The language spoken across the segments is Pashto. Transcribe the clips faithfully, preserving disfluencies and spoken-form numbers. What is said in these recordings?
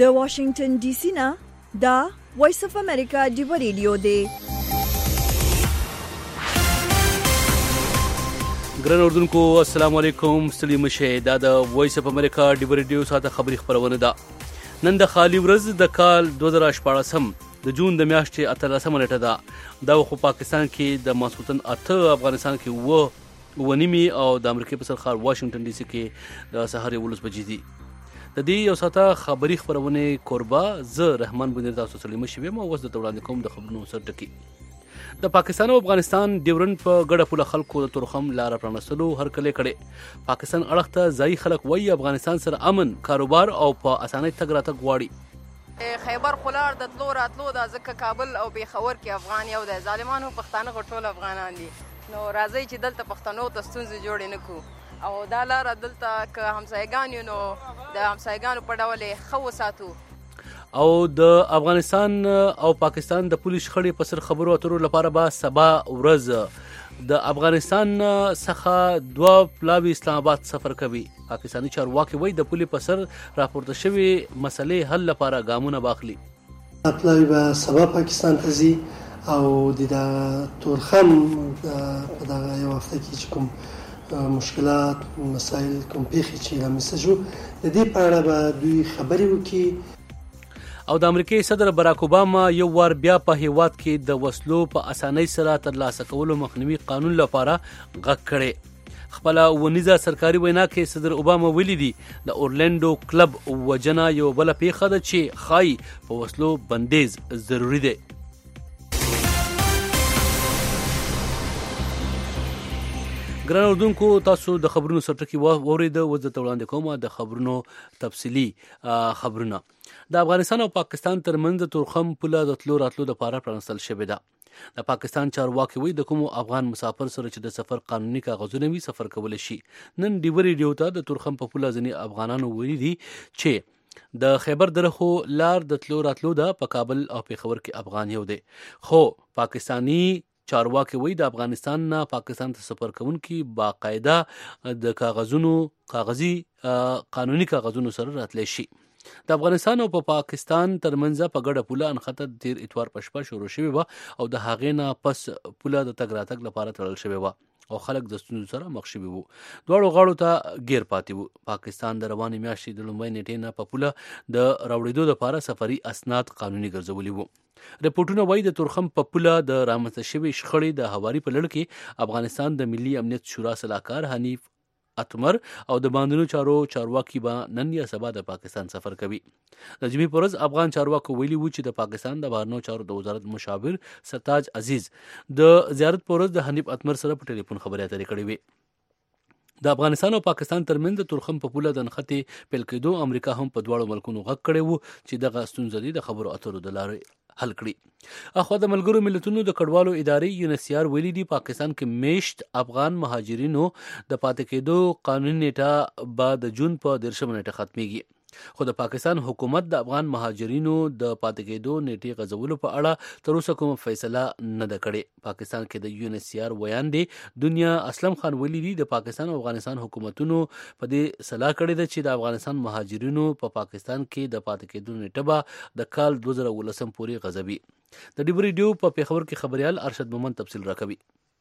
د واشنگټن ډي سي نه دا وایس اف امریکا ډیو ریډیو دی. ګران اردوونکو السلام علیکم. ستړي مشه. دا د وایس اف امریکا ډیو ریډیو ساته خبري خبرونه ده. نن د خالي ورځ د کال دوه زره شپاړس د جون د میاشتې اتلسمه نیټه ده. دا خو پاکستان کې د ماسخوتن اته، افغانستان کې و ونیمي او د امریکا په سرخار واشنگټن ډي سي کې د سهار ولس بجې دي. د دې یو ساته خبري خبرونه کوربه زه رحمان بنیر تاسو سره مشوي مو اوس د وړاندې کوم د خبرونو سر ټکی. د پاکستان او افغانستان ډیورن په ګډه پوله خلکو د تورخم لار پرانستلو هر کله کړي. پاکستان اړخ ته ځای خلک وایي افغانستان سره امن، کاروبار او په اسانۍ تګ راتګ غواړي. خیبر خلار د تلو راتلو د ځکه کابل او پیښور کې افغان یو د ظالمانو پښتانه غټول افغانان دي. نو راځي چې دلته پښتنو ته ستونزې جوړې نه کړو او دا لاره دلته که همسایګان یو نو د همسایګانو په ډول یې ښه وساتو. او د افغانستان او پاکستان د پولیس شخړې په سر خبرو اترو لپاره به سبا ورځ د افغانستان څخه دوه پلاوي اسلام آباد سفر کوي. پاکستاني چارواکي وایي د پولیس په سر راپورته شوي مسلې حل لپاره ګامونه باخلي. پلاوي به سبا پاکستان ته ځي او د تورخم په دغه یو هفته کې چې کوم مشکلات مسایل کوم پیښې چې رامنځته شو د دې په اړه به دوی خبرې وکړي. او د امریکای صدر باراک اوباما یو وار بیا په هیواد کې د وسلو په اسانۍ سره ترلاسه کولو مخنیوي قانون لپاره غږ کړي. خپل ونیزه سرکاري وینا کې صدر اوباما ویلي دي د اورلانډو کلب وجنه یو بل پیښه ده چې خای په وسلو بندیز ضروری دی. ګران اردوونکو تاسو د خبرونو سرټکی واورید. وځ د وړاندې کومه د خبرونو تفصیلی خبرونه. د افغانستان او پاکستان ترمنځ د تورخم پوله د تلو راتلو لپاره پرانستل شوې ده. د پاکستان چارواکي وایي د کوم افغان مسافر سره چې د سفر قانوني کاغذونه وي سفر کولی شي. نن ډیو ریډیو ته د تورخم په پوله ځینې افغانانو ویلي دي چې د خیبر درخو لار د تلو راتلو ده. په کابل او پیښور کې افغان یو دی، خو پاکستانی چارواکي وایي د افغانستان نه پاکستان ته سفر کوونکي باقاعده د کاغذونو کاغذي قانوني کاغذونو سره راتلی شي. د افغانستان او په پا پاکستان ترمنځ په ګډه پوله انخته تیر اتوار په شپه شروع شوې وه او د هغې نه پس پوله د تګ راتګ لپاره تړل شوې وه او خلک د ستونزو سره مخ شوي وو. دواړو غاړو ته ګیر پاتې وو. پاکستان د روانې میاشتې د لومړۍ نیټې نه په پوله د راوړېدو لپاره سفري اسناد قانوني ګرځولي وو. رپورټونه وایي د تورخم په پوله د رامنځته شوې شخړې د هواري په لړ کې افغانستان د ملي امنیت شورا سلاکار حنیف اتمر او د باندونو چارو چارواکي به نن یا سبا د پاکستان سفر کوي. د جمعې په ورځ افغان چارواکو ویلي وو چې د پاکستان د بهرنیو چارو د وزارت مشاور سرتاج عزیز د زیارت په ورځ د حنیف اتمر سره په ټلیفون خبرې اترې کړې وې. د افغانستان او پاکستان ترمنځ د تورخم په پوله د نښتې پیل کېدو امریکا هم په دواړو ملکونو غږ کړی وو چې دغه ستونزه دي د خبرو اترو د لارې حل کړي. اخوا د ملګرو ملتونو د کډوالو ادارې یونیسیار ویلي دي پاکستان کې میشت افغان مهاجرینو د پاتې کېدو قانوني نیټه به د جون په دېرشمه نیټه ختمیږي. خو د پاکستان حکومت د افغان مهاجرینو د پاتې کېدو نیټې غځولو په اړه تر اوسه کومه فیصله نه ده کړې. پاکستان کې د یونیسیار ویاندې دنیا اسلم خان ویلي دي د پاکستان او افغانستان حکومتونو په دې سلا کړې ده چې د افغانستان مهاجرینو په پا پاکستان کې د پاتې کېدو نیټه به د کال دوه زره ولسم پورې غځوي. د ډیو ریډیو په پیښور کې خبريال ارشد مومن تفصیل راکوي.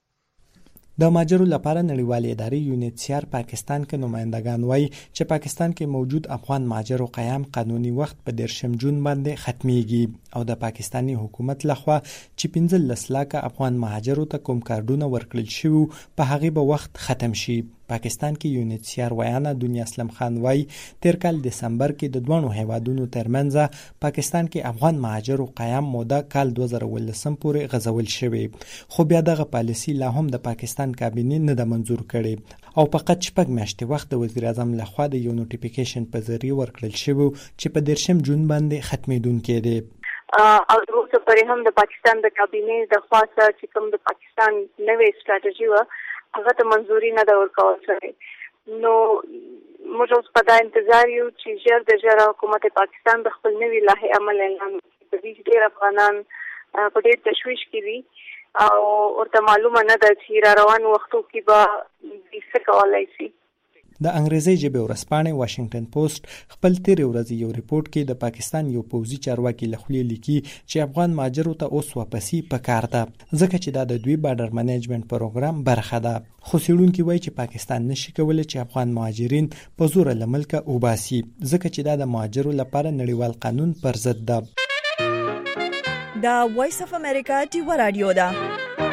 د مهاجرو لپاره نړیوالې ادارې یونیسیار پاکستان کې نمایندگان وایي چې پاکستان کې موجود افغان مهاجرو قیام قانوني وخت په دېرشم جون باندې ختمیږي او د پاکستاني حکومت لخوا چې پنځلس لاکه افغان مهاجرو ته کوم کارډونه ورکړل شوي په هغې به وخت ختم شي. پاکستان کې یونیسیار ویانه دنیا اسلم خان وایي تیر کال دسمبر کې د دوه هیوادونو ترمنځ پاکستان کې افغان مهاجرو قیام موده کال دوه زره ولسم پورې غځول شوی، خو بیا دغه پالیسي لا هم د پاکستان کابینې نه ده منظور کړې او فقط شپږ میاشتې وخت د وزیر اعظم لخوا د یو نوټیفیکیشن په ذریعه ورکړل شوی چې په دېرشم جون باندې ختمېدونکی دی. او وروسته پرې هم د پاکستان د کابینې د خوا څخه چې کوم د پاکستان نوې سټراټیژي وه هغه ته منظوري نه ده ورکول شوې. نو موږ اوس په دا انتظار یو چې ژر د ژره حکومت پاکستان د خپل نوي لایحې عمل اعلان کړي. په دې کې ډېر افغانان په ډېر تشویش کې دي او ورته معلومه نه ده چې را روان وختو کې به څه کولی شي. د انګریزي ژبې ورځپاڼې واشنگټن پوسټ خپل تیر ورځ یو ریپورت کې د پاکستان یو پوځي چارواکي لخوا لیکي چې افغان مهاجرو ته اوس واپسی پکار ده ځکه چې دا د دوی بارډر منیجمنت پروګرام برخه ده. خو څېړونکي وایي چې پاکستان نشي کولی چې افغان مهاجرین په زور له ملکه وباسي ځکه چې دا د مهاجرو لپاره نړیوال قانون پر ضد ده. دا وایس اف امریکا ټیوا رادیو ده.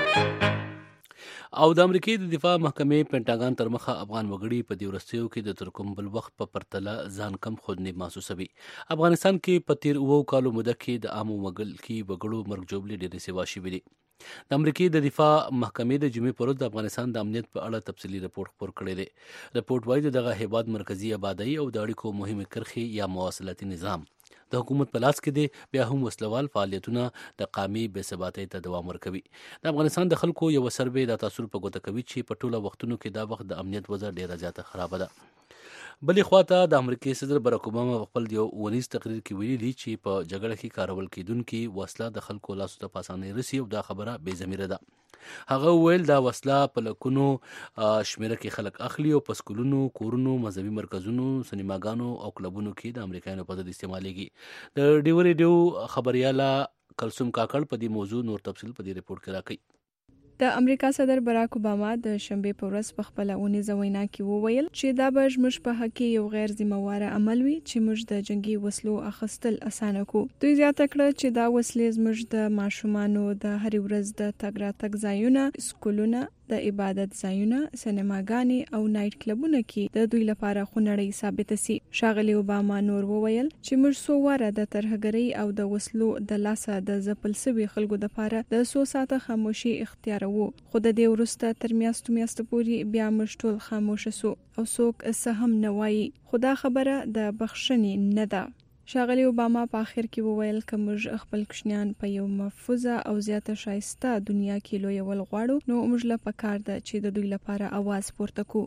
او د امریکای د دفاع محکمې پینټاګان تر مخه افغان وګړي په دې ورستیو کې د ترکم بل وخت په پرتله ځان کم خودنی محسوسوي. افغانستان کې په تیر اوو کالو موده کې د عامو ملکي وګړو مرګ جوړې ډېرې سیوا شوې دي. د امریکای د دفاع محکمې د جمعې پر ورځ د افغانستان د امنیت په اړه تفصیلي رپورټ خپور کړی دی. رپورټ وایي دغه هیواد مرکزی آبادی او د اړیکو مهمه کرښې یا مواصلاتي نظام د حکومت په لاس کې دی، بیا هم وسلوال فعالیتونه د قامي بې ثباتۍ ته دوام ورکوي. د افغانستان د خلکو یو سروې دا تاثر په ګوته کوي چې په ټوله وختونو کې دا وخت د امنیت وضع ډیره زیاته خرابه ده. بلې خواته د امریکای صدر باراک اوباما خپل یو ونیز تقریر کې ویلي دي چې په جګړه کې کارول کیدونکي وسله د خلکو لاسو ته په اسانۍ رسي او دا خبره بې ضمیره ده. هغه ویل دا وسله په لکونو شمیره کې خلک اخلي او په سکولونو، کورونو، مذهبي مرکزونو، سینماګانو او کلبونو کې د امریکایانو په ضد استعمالېږي. د ډیو ریډیو خبرياله کلثوم کاکړ په دې موضوع نور تفصیل په دې ریپورت کې راکړي. د امریکا صدر باراک اوباما د شنبې په ورځ په خپل اونیزه وینا کې وویل چې دا به زموږ په حق کې یو غیر ذمہ واره عمل وي چې موږ د جنگي وسلو اخیستل اسانه کو. دوی زیاته کړه چې دا وسلې زموږ د ماشومانو د هر ورځ د تګ راتګ ځایونه، سکولونه، د عبادت ځایونه، سینماګانې او نایټ کلبونه کې د دوی لپاره خونړۍ ثابت سي. ښاغلي اوباما نور وویل چې موږ څو واره د ترهګرۍ او د وسلو د لاسه د ځپل شوي خلکو لپاره د څو ساعته خاموشي اختیارو، خو د دې وروسته تر میاشتو میاشتو پورې بیا موږ ټول خاموشه سو او څوک څه هم نه وایي. خو دا خبره د بخښنې نه ده. ښاغلي اوباما په اخر کې وویل که موږ خپل کوچنیان په یو محفوظه او زیاته ښایسته دنیا کې لویول غواړو نو موږ له پکار ده چې د دوی لپاره اواز پورته کو.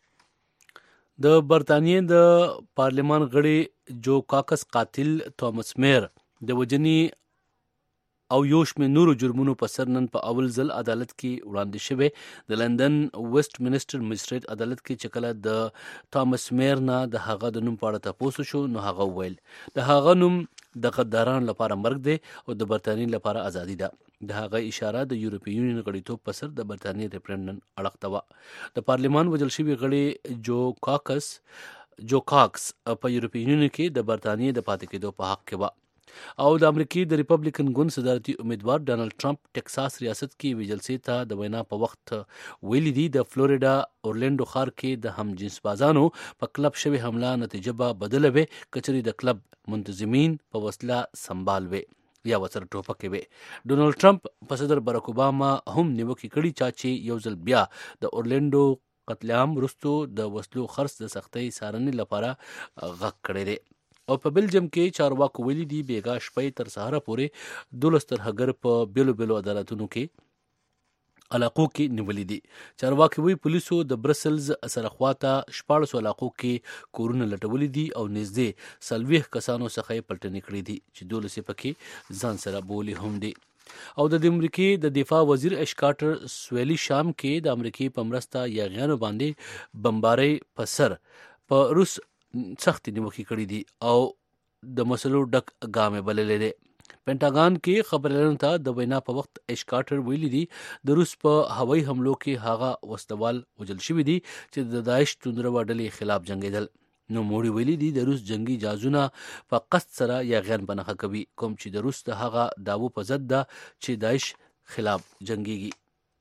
د برتانیې د پارلمان غړي جو کاکس قاتل توماس میر د وجنې او یو شمېر نورو جرمونو په سر نن په اول ځل عدالت کې وړاندې شوی. د لندن ویسټ منسټر مجسټریټ عدالت کې چې کله د توماس میر نه د هغه د نوم په اړه تپوس شو نو هغه ویل د هغه نوم د غداران لپاره مرګ دی او د برتانیې لپاره ازادي ده. د هغه اشاره د یورپی یونین غړیتوب په سر د برتانیې ریفرنډم اړخ ته وه. د پارلمان وژل شوي غړي جو کاکس جو کاکس په یورپی یونین کې د برتانیې د پاتې کېدو په حق کې وه او د امریکای د ریپبلیکن ګوند صدارتي امیدوار ډانلډ ټرمپ ټکساس ریاست کې ویجل سي ته د وینا په وخت ویلي دي د فلوریډا اورلینډو ښار کې د هم جنس بازانو په کلب شوی حمله نتیجه به بدله وي کچري د کلب منتظمین په وسله سنبال وي یا وسره ټوپکې وي. ډونالډ ټرمپ په صدر باراک اوباما هم نیوکه کړې چې یو ځل بیا د اورلینډو قتل عام وروسته د وسلو خرڅ د سختۍ څارنې لپاره غږ کړی دی. او په بلجیم کې چارواکو ویلي دي بیګا شپې تر سهار پورې دولس ترهګر په بیلو بیلو عدالتونو کې علاقو کې نیولي دي. چارواکي وی پولیسو د برسلز سره خواته شپاړسو علاقو کې کورونه لټولي دي او نږدې څلوېښت کسانو څخه یې پلټنې کړې دي چې دولس یې پکې ځان سره بولي هم دي. او د امریکای د دفاع وزیر اش کارټر سویلي شام کې د امریکای په مرسته یاغیانو باندې بمبارۍ په سر په روس سخت نیوکه کړې دي او د مسلو ډک ګامې بللې دي. پینټاګان کې خبريالانو ته د وینا په وخت اش کارټر ویلي دي د روس په هوایي حملو کې هغه وسلوال وژل شوي دي چې د داعش توندرو ډلې خلاف جنگیدل. نو موړي ویلي دي د روس جنگي جازونه په قصد سره یاغیان بنخه کوي کوم چې د روس د هغه داوو په ضد ده چې داعش خلاف جنگيږي.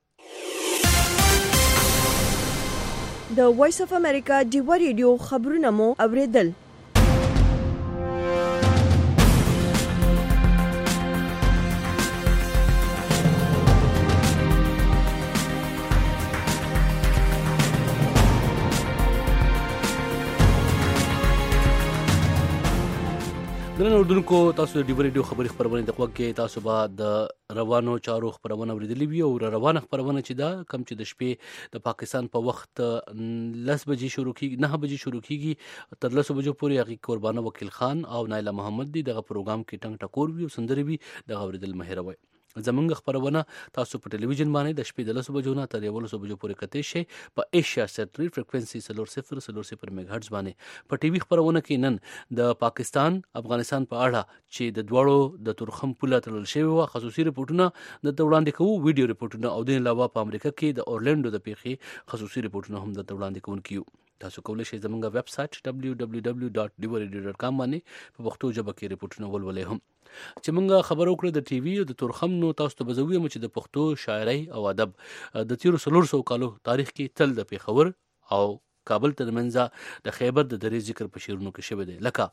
د وایس اف امریکا ډیوا ریډیو خبرونه مو اوریدل. درنو اوردونکو تاسو د ډیوا ریډیو خبري خبرونه د خوږ کې تاسو به د روانو چارو خبرونه اوریدلې وي او روانه خبرونه چې دا کم چې د شپې د پاکستان په وخت لس بجې شروع کیږي نه بجې شروع کیږي تر لس بجو پورې هغه قربانه وکیل خان او نایله محمد دی دغه پروګرام کې ټنګ ټکور وي او سندري وي د اوریدل مهروي. زمونږ خبرونه تاسو په ټلویزیون باندې د شپې د لسو بجو نه تر یولسو بجو پورې کتئ شئ په ایشیا سیټلایټ فریکوئنسي څلور صفر څلور صفر میگا هرتز باندې. په ټي وي خبرونه کې نن د پاکستان افغانستان په اړه چې د دواړو د تورخم پوله تړل شوی و خصوصي رپورټونه د وړاندې کوو، ویډیو رپورټونه، او د علاوه په امریکا کې د اورلینډو د پیښې خصوصي رپورټونه هم د وړاندې کوونکو. تاسو کولی شئ زموږ ویب سټ دبلیو دبلیو دبلیو ډاټ ډیو ریډیو ډاټ کام باندې په پښتو ژبه کې رپورټونه ولولئ. هم چې موږ خبرو کړو د ټي وي او د تورخم، نو تاسو ته بزویم چې د پښتو شاعرۍ او ادب د تیرو څلور سوو کالو تاریخ کې تل د پیښور او کابل ترمنځ د خیبر د درې ذکر په شعرونو کې شوی دی. لکه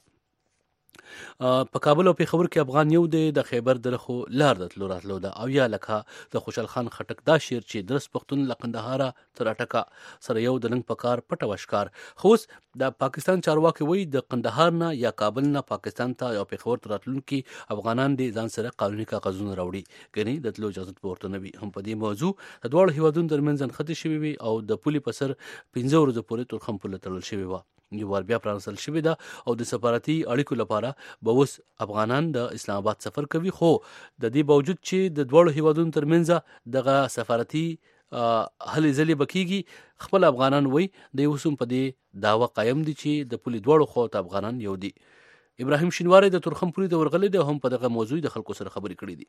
په کابل او پیښور کې افغان یو دی، د خیبر د لخوا لار د تلو راتلو ده، او یا لکه د خوشحال خان خټک دا شعر چې درس پښتون له قندهاره تر اټکه سره یو د لنګ پکار پټه وشکار. خو اوس د پاکستان چارواکي وایي د قندهار نه یا کابل نه پاکستان ته یا پیښور ته راتلونکي افغانان دي ځان سره قانوني کاغذونه راوړي، ګنې د تلو اجازه ورته نه وي. هم په دې موضوع د دواړو هیوادونو ترمنځ نښتې شوې وي او د پولې په سر پنځه ورځو پورې تورخم پوله تړل شوې وه. یو وار بیا پرانستل شوې ده او د سفارتي اړیکو لپاره به اوس افغانان د اسلام آباد سفر کوي. خو د دې باوجود چې د دواړو هیوادونو ترمنځ دغه سفارتي هلې ځلې بکیږي، خپل افغانان وایي د یو سوم په دې دعوه قایم دي چې د پولې دواړو خوا ته افغانان یو دي. ابراهیم شینواری د تورخم پولې ته ورغلی دی، هم په دغه موضوع د خلکو سره خبرې کړې دي.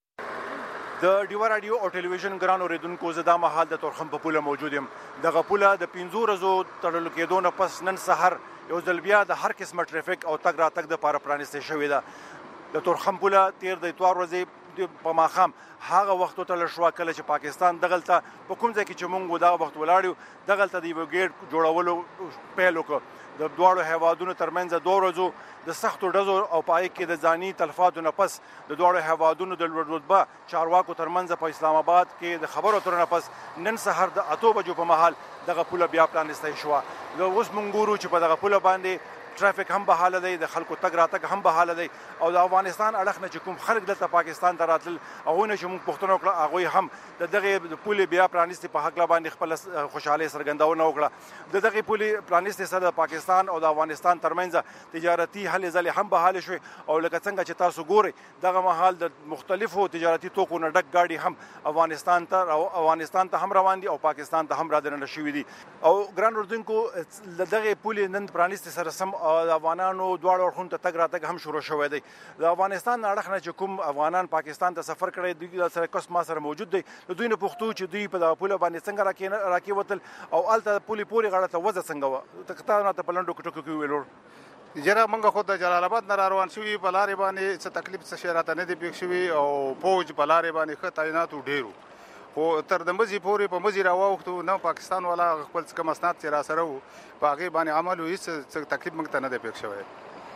د ډیوا رادیو او ټلویزیون ګران اوریدونکو، زه دا مهال د تورخم په پوله موجود یم. دغه پوله د پنځو ورځو تړل کېدو نه پس نن سحر یو ځل بیا د هر قسمه ټریفیک او تګ راتګ دپاره پرانیستې شوې ده. د تورخم پوله تیر د اتوار ورځې په ماښام هغه وخت وتړل شوه کله چې پاکستان دغلته په کوم ځای کې چې موږ دغه وخت ولاړ یو دغلته د یوه ګیټ جوړولو پیل وکړ. د دواړو هیوادونو ترمنځ دوه ورځو د سختو ډزو او په هغې کې د ځاني تلفاتو نه پس د دواړو هیوادونو د لوړ رتبه چارواکو ترمنځ په اسلام آباد کې د خبرو اترو نه پس نن سحر د اتو بجو په مهال دغه پوله بیا پرانیستی شوه. اوس موږ ګورو چې په دغه پوله باندې ټرافیک هم بحاله دی، د خلکو تګ راتګ هم بحاله دی، او د افغانستان اړخ نه چې کوم خلک دلته پاکستان ته راتلل هغوی نه چې موږ پوښتنه وکړه هغوی هم د دغې پولې بیا پرانیستې په هکله باندې خپله خوشحالۍ څرګندونه وکړه. د دغې پولې پرانیستې سره د پاکستان او د افغانستان ترمنځ تجارتي هلې ځلې هم بحاله شوې، او لکه څنګه چې تاسو ګورئ دغه مهال د مختلفو تجارتي توکو نه ډک ګاډي هم افغانستان ته افغانستان ته هم روان دي او پاکستان ته هم رادننه شوي دي. او ګران اردوونکو، د دغې پولې نن پرانیستې سره سم د افغانانو دواړو اړخونو ته تګ راتګ هم شروع شوی دی. د افغانستان اړخ نه چې کوم افغانان پاکستان ته سفر کړی دوی سره کس ما سره موجود دی، د دوی نه پوښتو چې دوی په دغه پوله باندې څنګه راکېوتل او هلته پولې پورې غاړه ته وضع څنګه وه. تا راته په لنډو ټکو کې وویل جره موږ خو د جلال آباد نه را روان شوي، په لارې باندې څه تکلیف څه شی راته نه دی پېښ شوي او پوج په لارې باندې ښه تعیناتو ډېر و، خو تر د مزي پورې په مزي را واوښتو نه پاکستان والا خپل څه کوم اسناد چې را سره وو په هغې باندې عمل و، هېڅ تکلیف موږ ته نه دی پېښ شوی.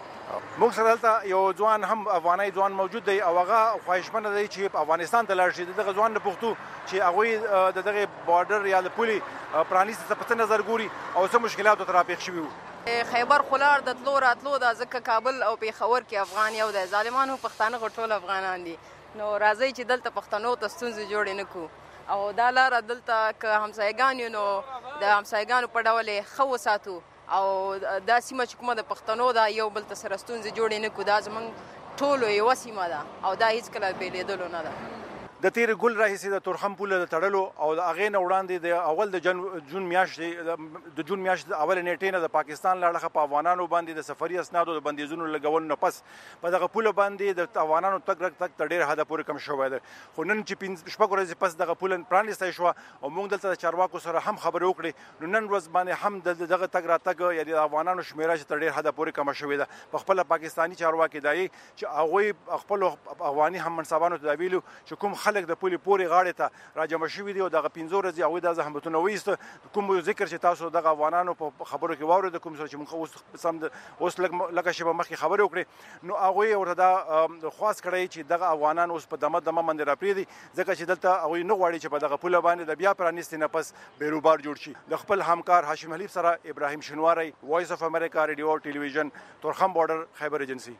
موږ سره دلته یو ځوان هم افغاني ځوان موجود دی او هغه خواهشمنه دی چې افغانستان ته لاړ شي. دغه ځوان نه پوښتو چې هغوی د دغې بارډر یا د پولې پرانیستې ته په څه نظر ګوري او څه مشکلات ورته راپېښ شوي وو. خیبر خلار د تلو راتلو ده، ځکه کابل او پیښور کې افغان یو دی، ظالمانو پښتانه خو ټول افغانان دي. نو راځئ چې دلته پښتنو ته ستونزې جوړې نه کړو او دا لاره دلته که همسایګان یو نو د همسایګانو په ډول یې ښه وساتو او دا سیمه چې کومه د پښتنو ده یو بل ته سره ستونزې جوړې نه کړو. دا زموږ ټولو یوه سیمه ده او دا هېڅکله بېلېدلو نه ده. د تیرې ګل راهیسې د تورخم پوله د تړلو او د هغې نه وړاندې د اول د جن جون میاشتې د جون میاشتې د اولې نېټې نه د پاکستان له اړخه په افغانانو باندې د سفري اسنادو د بندیزونو لګولو نه پس په دغه پوله باندې د افغانانو تګ رګ تګ تر ډېر حده پورې کم شوی دی. خو نن چې پنځه شپږ ورځې پس دغه پوله پرانیستی شوه او موږ دلته د چارواکو سره هم خبرې وکړې، نو نن ورځ باندې هم د دغه تګ راتګ یا د افغانانو شمېره چې تر ډېر حده پورې کمه شوې ده. په خپله پاکستاني چارواکي دا چې هغوی خپلو افغاني هم منصبانو ته دا ویلي چې کوم خلک د پولې پورې غاړې ته راجمع شوي دي او دغه پنځه ورځې هغوی دا زحمتونه وایسته. کوم ذکر چې تاسو دغه افغانانو په خبرو کې واورېده، کوم سره چې موږ اوس سم اوس لږه شېبه مخکې خبرې وکړې، نو هغوی ورته دا خواست کړی چې دغه افغانان اوس په دمه دمه باندې راپرېږدي، ځکه چې دلته هغوی نه غواړي چې په دغه پوله باندې د بیا پرانیستې نه پس بیروبار جوړ شي. د خپل همکار هاشم حلیف سره ابراهیم شینواری، وایس اف امریکا ریډیو او ټلویزیون، تورخم بارډر، خیبر ایجنسي.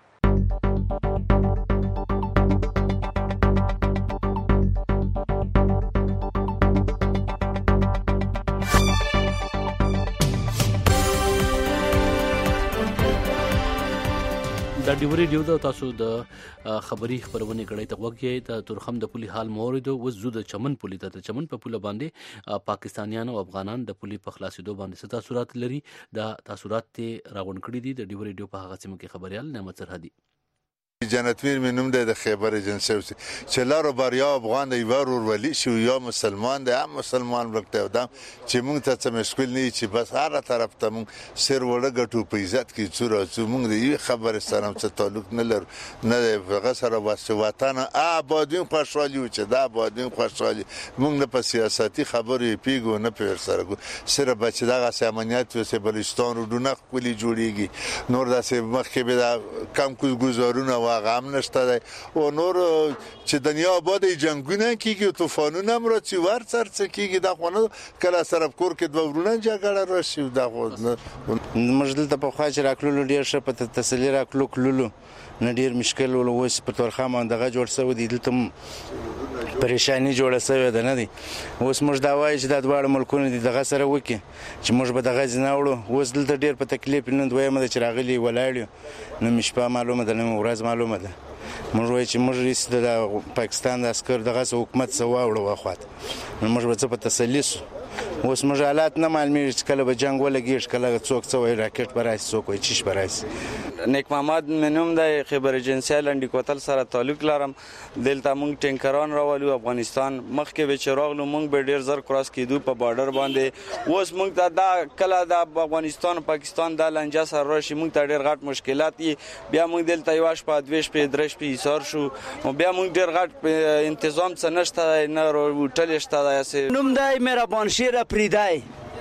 دا ډیو ریډیو د تاسو د خبري خبرونه کړي ته وګورئ د تورخم د پولی حال موریدو وزو د چمن پولی ته چمن په پوله باندې پاکستانیان او افغانان د پولی په خلاصېدو باندې ست تاثیرات لري دا تاثیرات ته راغون کړي دي د ډیو ریډیو په هغه سیمه کې خبريال نعمت سرحدي جنتویر می نوم د خیبر ایجنسی چې لارو بریا افغان دی ورور ولی شو یا مسلمان دی هم مسلمان وکته ودم چې مونږ ته څه مشکل نه چې بس هر طرف ته مونږ سر وړه غټو په عزت کې څورا چې مونږ دی خبر سره څه تعلق نه لر نه هغه سره واسه وطن آبادین خوشحالي و چې دا آبادین خوشحالي مونږ نه په سیاسي خبرې پیګو نه پر سره ګو سره بچ دغه امنیت او بلوچستان رو نه کلی جوړیږي نور داسې مخکې به کم کوز گزارونه واقعا هم نشته دی او نور چې دنیا آباد جنگونه کیږي طوفانونه هم راځي ور څرڅ کیږي دا خو نه کله سره کور کې دوه ورونه جګړه راشي دا خو موږ دلته په خوا چې راکلو ډیر ښه په تسلي راکلو کلو نه ډیر مشکل ول اوس په تورخم دغه جوړ شوی دی دلته پریشانی جوړه شوې ده نه دی اوس موږ دا وایو چې د دواړو ملکونو دي دغه سره وکړي چې موږ به دغه ځنه وړو اوس دلته ډیر په تکلیف نه دویم د چراغلي ولاړو نو مشپه معلومه ده نو ورځ معلومه ده موږ وایو چې موږ ریس د پاکستان د عسكر دغه حکومت سو واوړو واخوات نو موږ به څه په تسلی سو اوس موږ حالات نه معلومه چې کله به جنگ ولګیږي کله څوک څو راکټ برای څوک وي چیش برای نیک محمد منوم د خیبر ایجنسی لنډی کوتل سره تعلق لرم دلته موږ ټینکران راولو افغانستان مخکې به چراغلو موږ به ډیر زر کراس کیدو په بارډر باندې اوس موږ د کله د افغانستان او پاکستان د لنجا سره راشي موږ ته ډیر غټ مشکلات دي بیا موږ دلته یواش په دویش په درش په ایثار شو بیا موږ ډیر غټ تنظیم څه نشته نه هوټل شته نوم دای مهربان شیر پریدای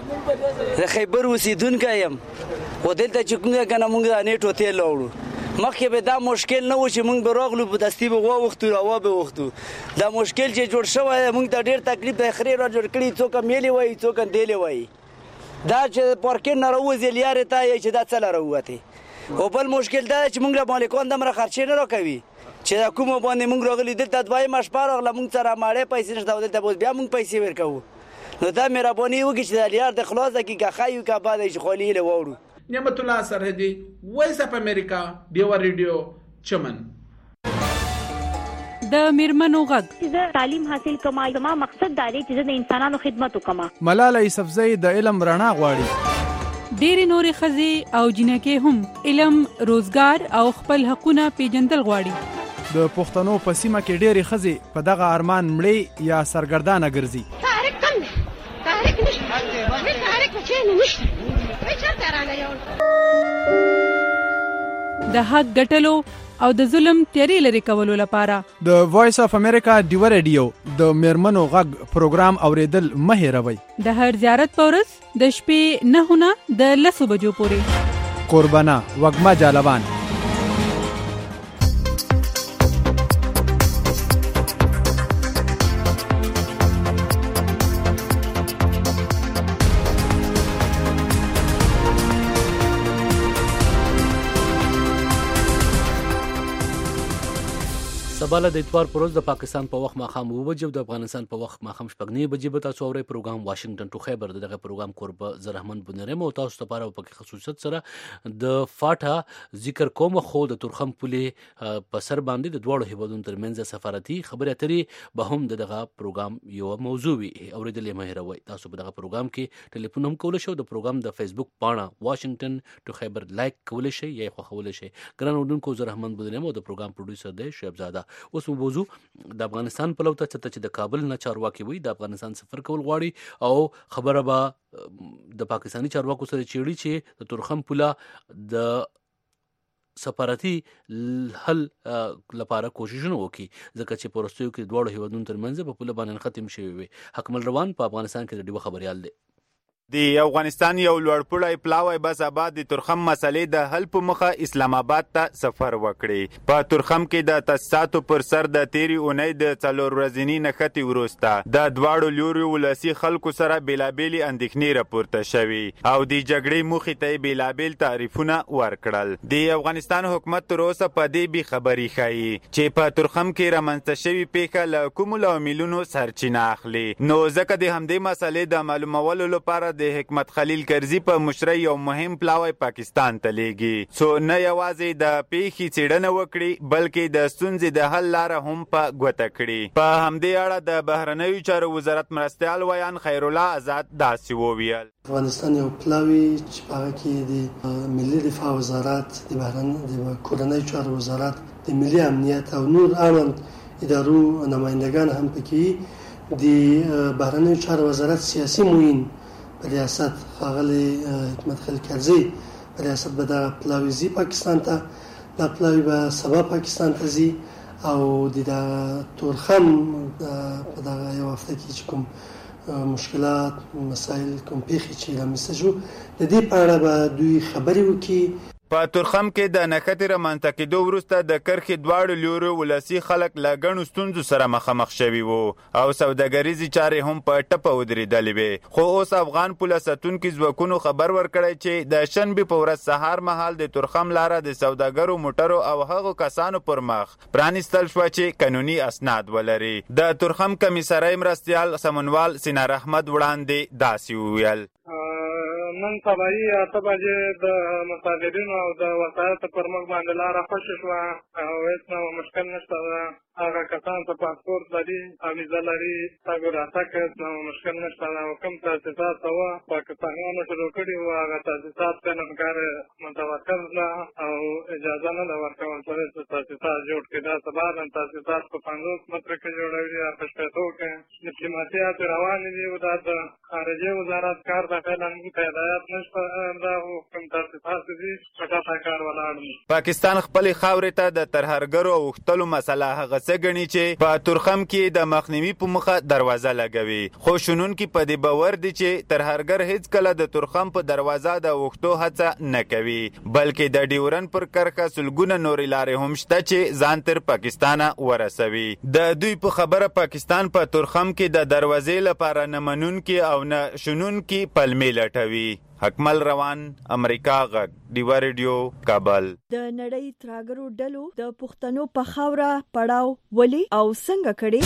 د خیبر اوسیدونکو یم خو دلته چې کومه کنه موږ نه ټوته لوړو مخکې به دا مشکل نه و چې موږ به راغلو په دستي به وختو راو به وختو دا مشکل چې جوړ شوی موږ ته ډیر تکلیف د خري را جوړ کړی څوک میلی وای څوک دیلی وای دا چې پارکینګ نه راوځي لیاره ته چې دا څل راوته او بل مشکل دا چې موږ له مالکان دمر خرچې نه راکوي چې کومه باندې موږ راغلي دلته دوای مشپار راغله موږ سره ماړې پیسې نشته دلته بیا موږ پیسې ورکوو نو دا مهرباني وکړي چې د لیار د خلاصه کې کخایو کا بعد چې خولي له وورو نعمت الله سرحدي وایس اف امریکا ډیو ریډیو چمن د میرمنو غږ چې تعلیم حاصل کما زما مقصد دا دی چې د انسانانو خدمت وکما ملاله یوسفزۍ د علم رڼا غواړي ډېری نورې ښځې او جنکې هم علم روزګار او خپل حقونه پیژندل غواړي د پښتنو په سیمه کې ډېری ښځې په دغه ارمان مړې یا سرګردانه ګرځي د حق ګټلو او د ظلم تیری لري کولو لپاره د وایس اف امریکا ډیو ریډیو د میرمنو غږ پروګرام اوریدل مه هېروئ د هر زیارت په ورځ د شپې نه نه د لسو بجو پورې قربانا وږمه جالوان سباله د اتوار پروز د پاکستان په وخت ماخام و بجو د افغانستان په وخت ماخام شپږنی بجې به تاسو اورئ پروګرام واشنگټن ټو خیبر دغه پروګرام کوربه زرحمن بنرم او تاسو لپاره په خصوصیت سره د فاټا ذکر کوم خو د تورخم پولې په سر باندې د دوړو هیوادونو ترمنځ سفارتي خبرې اترې به هم دغه پروګرام یو موضوع وي اوریدلې مه هېروئ تاسو په دغه پروګرام کې ټلیفون هم کولای شئ د پروګرام د فیسبوک پاڼه واشنگټن ټو خیبر لایک کولای شئ یا خوښولای شئ ګران اردوونکو زرحمن بنرم او د پروګرام پروډوسر دی شعیب زاده اوس موضوع د افغانستان په لور ته چې د کابل نه چارواکي وي د افغانستان سفر کول غواړي او خبره به د پاکستانی چارواکو سره چیړي چې د تورخم پوله د سفارتي حل لپاره کوششونه وکړي ځکه چې پرستیو کې دوړو هیوادونو ترمنځ په پوله باندې ختم شوی وي حکمل روان په افغانستان کې د ډیو خبريال دی د افغانستان یو لوړپوړی پلاوی بس آباد د تورخم مسلې د حل په مخه اسلام آباد ته سفر وکړي په تورخم کې د تاسیساتو پر سر د تیری اونۍ د څلور ورځې نښتې وروسته د دواړو لوري ولسی خلکو سره بیلابېلې اندېښنې راپورته شوي او د جګړې موخې ته بیلابېل تعریفونه ورکړل د افغانستان حکومت تر اوسه په دې بې خبري ښیي چې په تورخم کې رامنځته شوې پیښه له کومو لاملونو سرچینه اخلي نو ځکه د همدې مسلې د معلومولو لپاره د حکمت خلیل کرزي په مشرۍ یو مهم پلاوی پاکستان ته لیږي څو نه یوازې د پیښې څېړنه وکړي بلکې د ستونزې د حل لاره هم په ګوته کړي. په همدې اړه د بهرنیو چارو وزارت مرستیال ویان خیرالله آزاد داسې وویل: افغانستان یو پلاوی چې په هغه کې د ملي دفاع وزارت، د بهرنیو کورنیو چارو وزارت، د ملي امنیت او نور اړوند ادارو نمایندگان هم پکې، د بهرنیو چارو وزارت سیاسي معین په ریاست ښاغلی حکمت خلیل کرزي په ریاست به دا پلاوی ځي پاکستان ته. دا پلاوی به سبا پاکستان ته ځي او د تورخم په دغه یو هفته کې چې کوم مشکلات مسایل کوم پیښې چې رامنځته شو د دې په اړه به دوی خبرې وکړي. په تورخم کې د نښتې رامنځته کېدو وروسته د کرښې دواړو لورو ولسي خلک له ګڼو ستونزو سره مخامخ شوي وو او سوداګریزې چارې هم په ټپه ودرېدلې وې. خو اوس افغان پوله ساتونکي ځواکونو خبر ورکړی چې د شنبې په ورځ سهار مهال د تورخم لاره د سوداګرو موټرو او هغو کسانو پر مخ پرانیستل شوه چې قانوني اسناد ولري. د تورخم کمیسرۍ مرستیال سمونوال سینار احمد وړاندې داسې وویل: نن سبایي اته بجې د مسافرینو او د وسایطو پر مخ باندې لاره خوشې شوه او هېڅ نه مشکل نشته ده. هغه کسان چې پاسپورت لري او ویزه لري تګ راتګ هېڅ نه مشکل نشته ده. او کوم تاسیسات وه پاکستانیانو شروع کړي وو هغه تاسیسات ته نفګار متوکل ده او اجازه نه ده ورکول شوې چې تاسیسات جوړ کړي. دا سبا نن تاسیسات په پنځوس متره کې جوړوي یا په شپېتو کې ډیپلوماسي هڅې روانې دي. دا د خارجه وزارت کار ته فعلا هدایت نشته. دا کوم تاسیسات دي په ټاټا کار ولاړ دي. پاکستان خپلې خاورې ته د ترهګرو اوښتلو مسله هغه څه ګڼي چې په تورخم کې د مخنیوي په مخه دروازه لګوي. خو شنونکي په دې باور دي چې ترهګر هیڅ کله د تورخم په دروازه د اوښتو هڅه نه کوي بلکې د ډیورن پر کرښه سلګونه نورې لارې هم شته چې ځان تر پاکستانه ورسوي. د دوی په خبره پاکستان په تورخم کې د دروازې لپاره نه منونکي او نه شنونکي پلمې لټوي. حکمل روان، امریکا غږ، ډیوا ریډیو، کابل. د نړۍ ترهګرو ډلو د پښتنو په خاوره پړاو ولي او څنګه کړي؟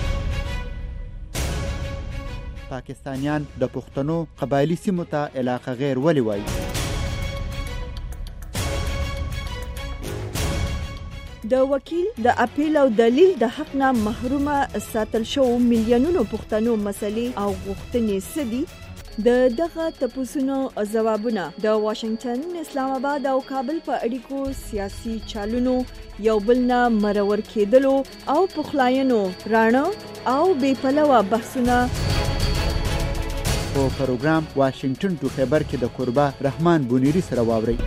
پاکستانیان د پښتنو قبایلی سیمو ته علاقه غیر ولي وایي؟ د وکیل د اپیل او دلیل د حق نه محرومه ساتل شو میلیونونو پښتنو مسلې او غوښتنې سدي. د دغه تپوسونو ځوابونه د واشنگټن، اسلام آباد او کابل په اړیکو سیاسي چالونو یو بل نه مرور کېدلو او پخلاینو رانه او بې پلوه بحثونه په پروګرام واشنگټن ټو خیبر کې د قربا رحمان بونیری سره واوري.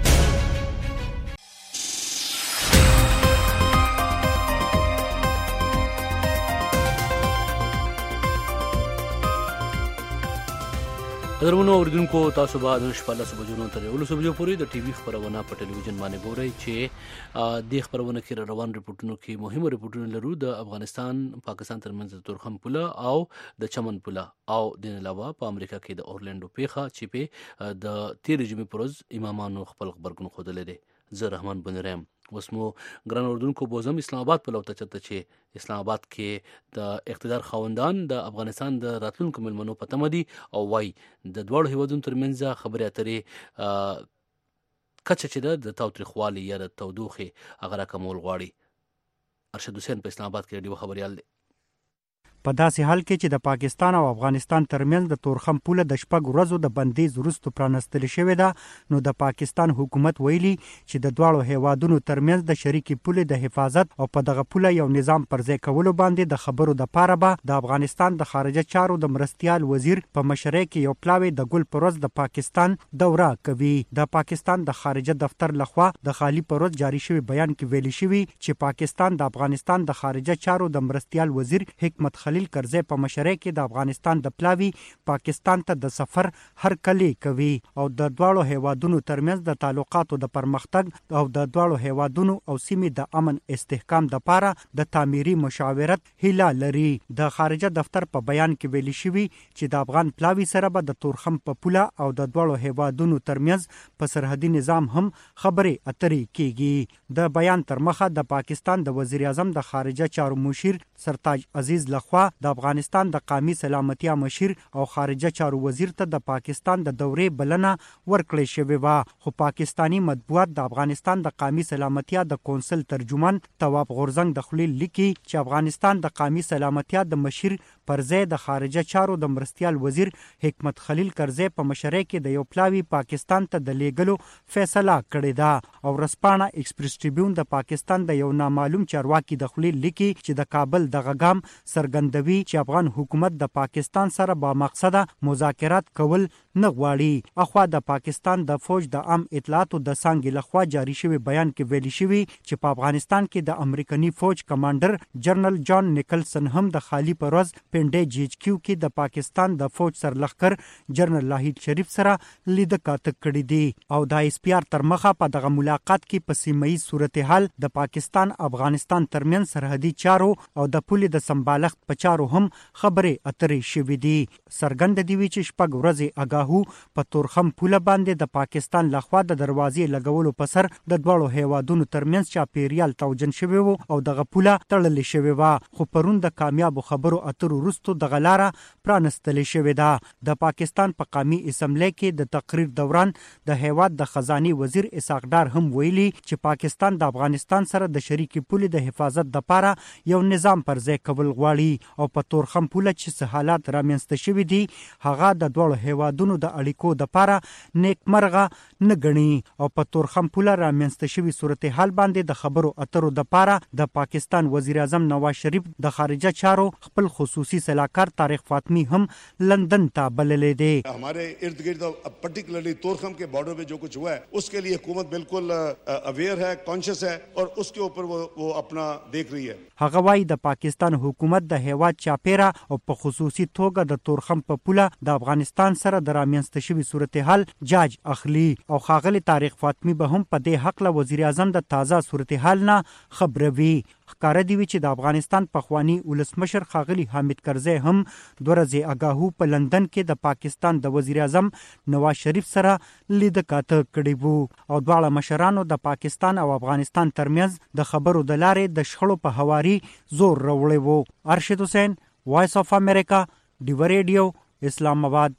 قدرمنو اوریدونکو، تاسو به د شپه لس بجو تر یولسو بجو پورې د ټي وي خبرونه په ټلویزیون باندې ګورئ چې د خبرونه کې روان ریپورتونو کې مهمه ریپورتونه لرو د افغانستان پاکستان ترمنځ د تورخم پوله او د چمن پوله او د علاوه په امریکا کې د اورلانډو پیښه چې په د تیر جمعې پروز امامانو خپل خبرګون خوده دي. زه رحمان بنرم وسمو ګران اردوونکو بوزم اسلام آباد په لوته چته چې اسلام آباد کې د اقتدار خوندان د افغانستان د راتلونکو ملمنو په تمه دي او وای د دوړو هیوادونو ترمنځ خبرې اترې کچه چې د تاوتریخوالي یا د تودوخي هغه راکمول غواړي. ارشد حسین په اسلام آباد کې ډیو خبريال دی. په داسې حال کې چې د پاکستان او افغانستان ترمنځ د تورخم پوله د شپږ ورځو د بندیز وروسته پرانستل شوې ده، نو د پاکستان حکومت ویلي چې د دواړو هیوادونو ترمنځ د شریکي پولې د حفاظت او په دغه پوله یو نظام پر ځای کولو باندې د خبرو د پاره به د افغانستان د خارجه چارو د مرستیال وزیر په مشرۍ کې یو پلاوی د ګل پروز د پاکستان دوره کوي. د پاکستان د خارجه دفتر لخوا د خالی پروز جاری شوی بیان کې ویلي شوی چې پاکستان د افغانستان د خارجه چارو د مرستیال وزیر حکمت خلیل کرزي په مشرۍ کې د افغانستان د پلاوی پاکستان ته د سفر هرکلی کوي او د دواړو هیوادونو ترمنځ د تعلقاتو د پرمختګ او د دواړو هیوادونو او سیمې د امن استحکام د پاره د تعمیري مشاورت هیله لري. د خارجه دفتر په بیان کې ویلي شوی چې د افغان پلاوی سره به د تورخم په پوله او د دواړو هیوادونو ترمنځ په سرحدي نظام هم خبرې اترې کیږي. د بیان تر مخه د پاکستان د وزیر اعظم د خارجه چارو مشیر سرتاج عزیز لخوا خوا د افغانستان د قومي سلامتیا مشیر او خارجه چارو وزیر ته د پاکستان د دورې بلنه ورکړې شوې و، خو پاکستانی مطبوعات د افغانستان د قومي سلامتیا د کونسل ترجمان تواب غورزنګ د خلیل لیکي چې افغانستان د قومي سلامتیا د مشیر پر ځای د خارجه چارو د مرستیال وزیر حکمت خلیل کرزی په مشرۍ کې د یو پلاوی پاکستان ته د لیږلو فیصله کړې ده. او ورځپاڼه ایکسپریس ټریبیون د پاکستان د یو نامعلوم چارواکي د خلیل لیکي چې د کابل دغه ګام څرګندوي چې افغان حکومت د پاکستان سره با مقصده مذاکرات کول نه غواړي. اخوا د پاکستان د فوج د عام اطلاعاتو د څانګې لخوا جاری شوی بیان کې ویلي شوی چې په افغانستان کې د امریکایي فوج کمانډر جنرال جان نیکلسن هم د خالی پروز پنډې جی ایچ کیو کې د پاکستان د فوج سرلخکر جنرال لاهید شریف سره لید کاته کړی دی او د ایس پی آر تر مخه په دغه ملاقات کې په سیمه ییز صورتحال د پاکستان افغانستان ترمنځ سرحدي چارو او د پولې د سمبالښت په چارو هم خبرې اترې شوې دي. څرګنده دی چې شپږ ورځې آګاهو په تورخم پوله باندې د پاکستان لخوا د دروازې لګولو په سر د دواړو هیوادونو ترمنځ چاپیریال توجن شوی وو او دغه پوله تړلې شوې وه، خو پرون د کامیابو خبرو اترو وروسته دغه لاره پرانستلې شوې ده. د پاکستان په قومي اسمبلی کې د تقریر دوران د هیواد د خزاني وزیر اسحاق ډار هم ویلي چې پاکستان د افغانستان سره د شریکي پولې د حفاظت لپاره یو نظام پر ځای کول غواړي او په تورخم پوله چې حالات رامنځته شوي دي هغه د دوه هیوادونو د اړیکو لپاره نیکمرغه نه ګڼي او په تورخم پوله رامنځته شوي صورتحال باندې د خبرو اترو لپاره د پاکستان وزیر اعظم نواز شریف د خارجه چارو خپل خصوصي سلاکار طارق فاطمی هم لندن ته بللې دي. हमारे इर्द गिर्द पर्टिकुलरली तोरखम के बॉर्डर पे जो कुछ हुआ है उसके लिए हुकूमत बिल्कुल अवेयर है, कॉन्शियस है और उसके ऊपर वो वो अपना देख रही है. هغه وايي د پاکستان حکومت د هیواد چاپیره او په خصوصي توګه د تورخم په پوله د افغانستان سره د رامنځته شوي صورتحال جاج اخلي او ښاغلي طارق فاطمی به هم په دې حق له وزیر اعظم د تازه صورتحال نه خبروي. ښکاره دی چې د افغانستان پخوانی ولسمشر ښاغلي حامد کرزی هم دوه ورځې آګاهو په لندن کې د پاکستان د وزیر اعظم نواز شریف سره لید کاته کړی وو او دواړه مشرانو د پاکستان او افغانستان ترمنځ د خبرو د لارې د شخړو په هواري زور راوړی وو. ارشد حسین، وایس اف امریکا، ډیو ریډیو، اسلام آباد.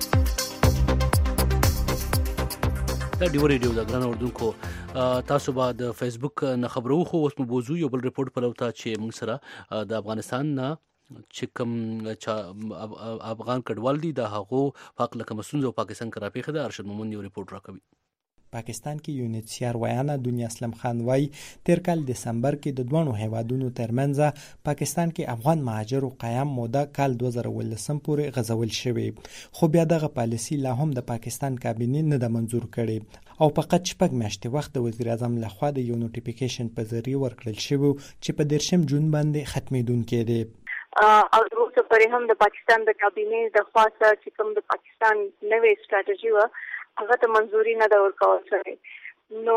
د ډیو ریډیو د ګران اردوونکو تاسو به د فیسبوک نه خبرو خو اوس مو بوزو یو بل ریپورت په لوتا چې موږ سره د افغانستان نه چې کوم افغان کډوال دي د هغو حق لکه مسونز او پاکستان کرا پیښه ده. ارشد مومن یو ریپورت راکوي. پاکستان کې یونیسیار ویانا دنیا اسلم خان وای تیر کال دسمبر کې د دوه هیوادونو ترمنځ پاکستان کې افغان مهاجرو قیام موده کال دوه زره ولسم پورې غزول شوی، خو بیا دغه پالیسی لا هم د پاکستان کابینې نه د منزور کړي او فقط شپږ میاشتې وخت د وزیر اعظم لخوا د یو نوټیفیکیشن په ذریعہ ورکړل شوی چې په دیرشم جون باندې ختمېدونکی دی. او وروسته پرې هم د پاکستان د کابینې د خاصه چې کوم د پاکستان نوې سټریټجی و هغه ته منځوري نه ده ورکول شوې. نو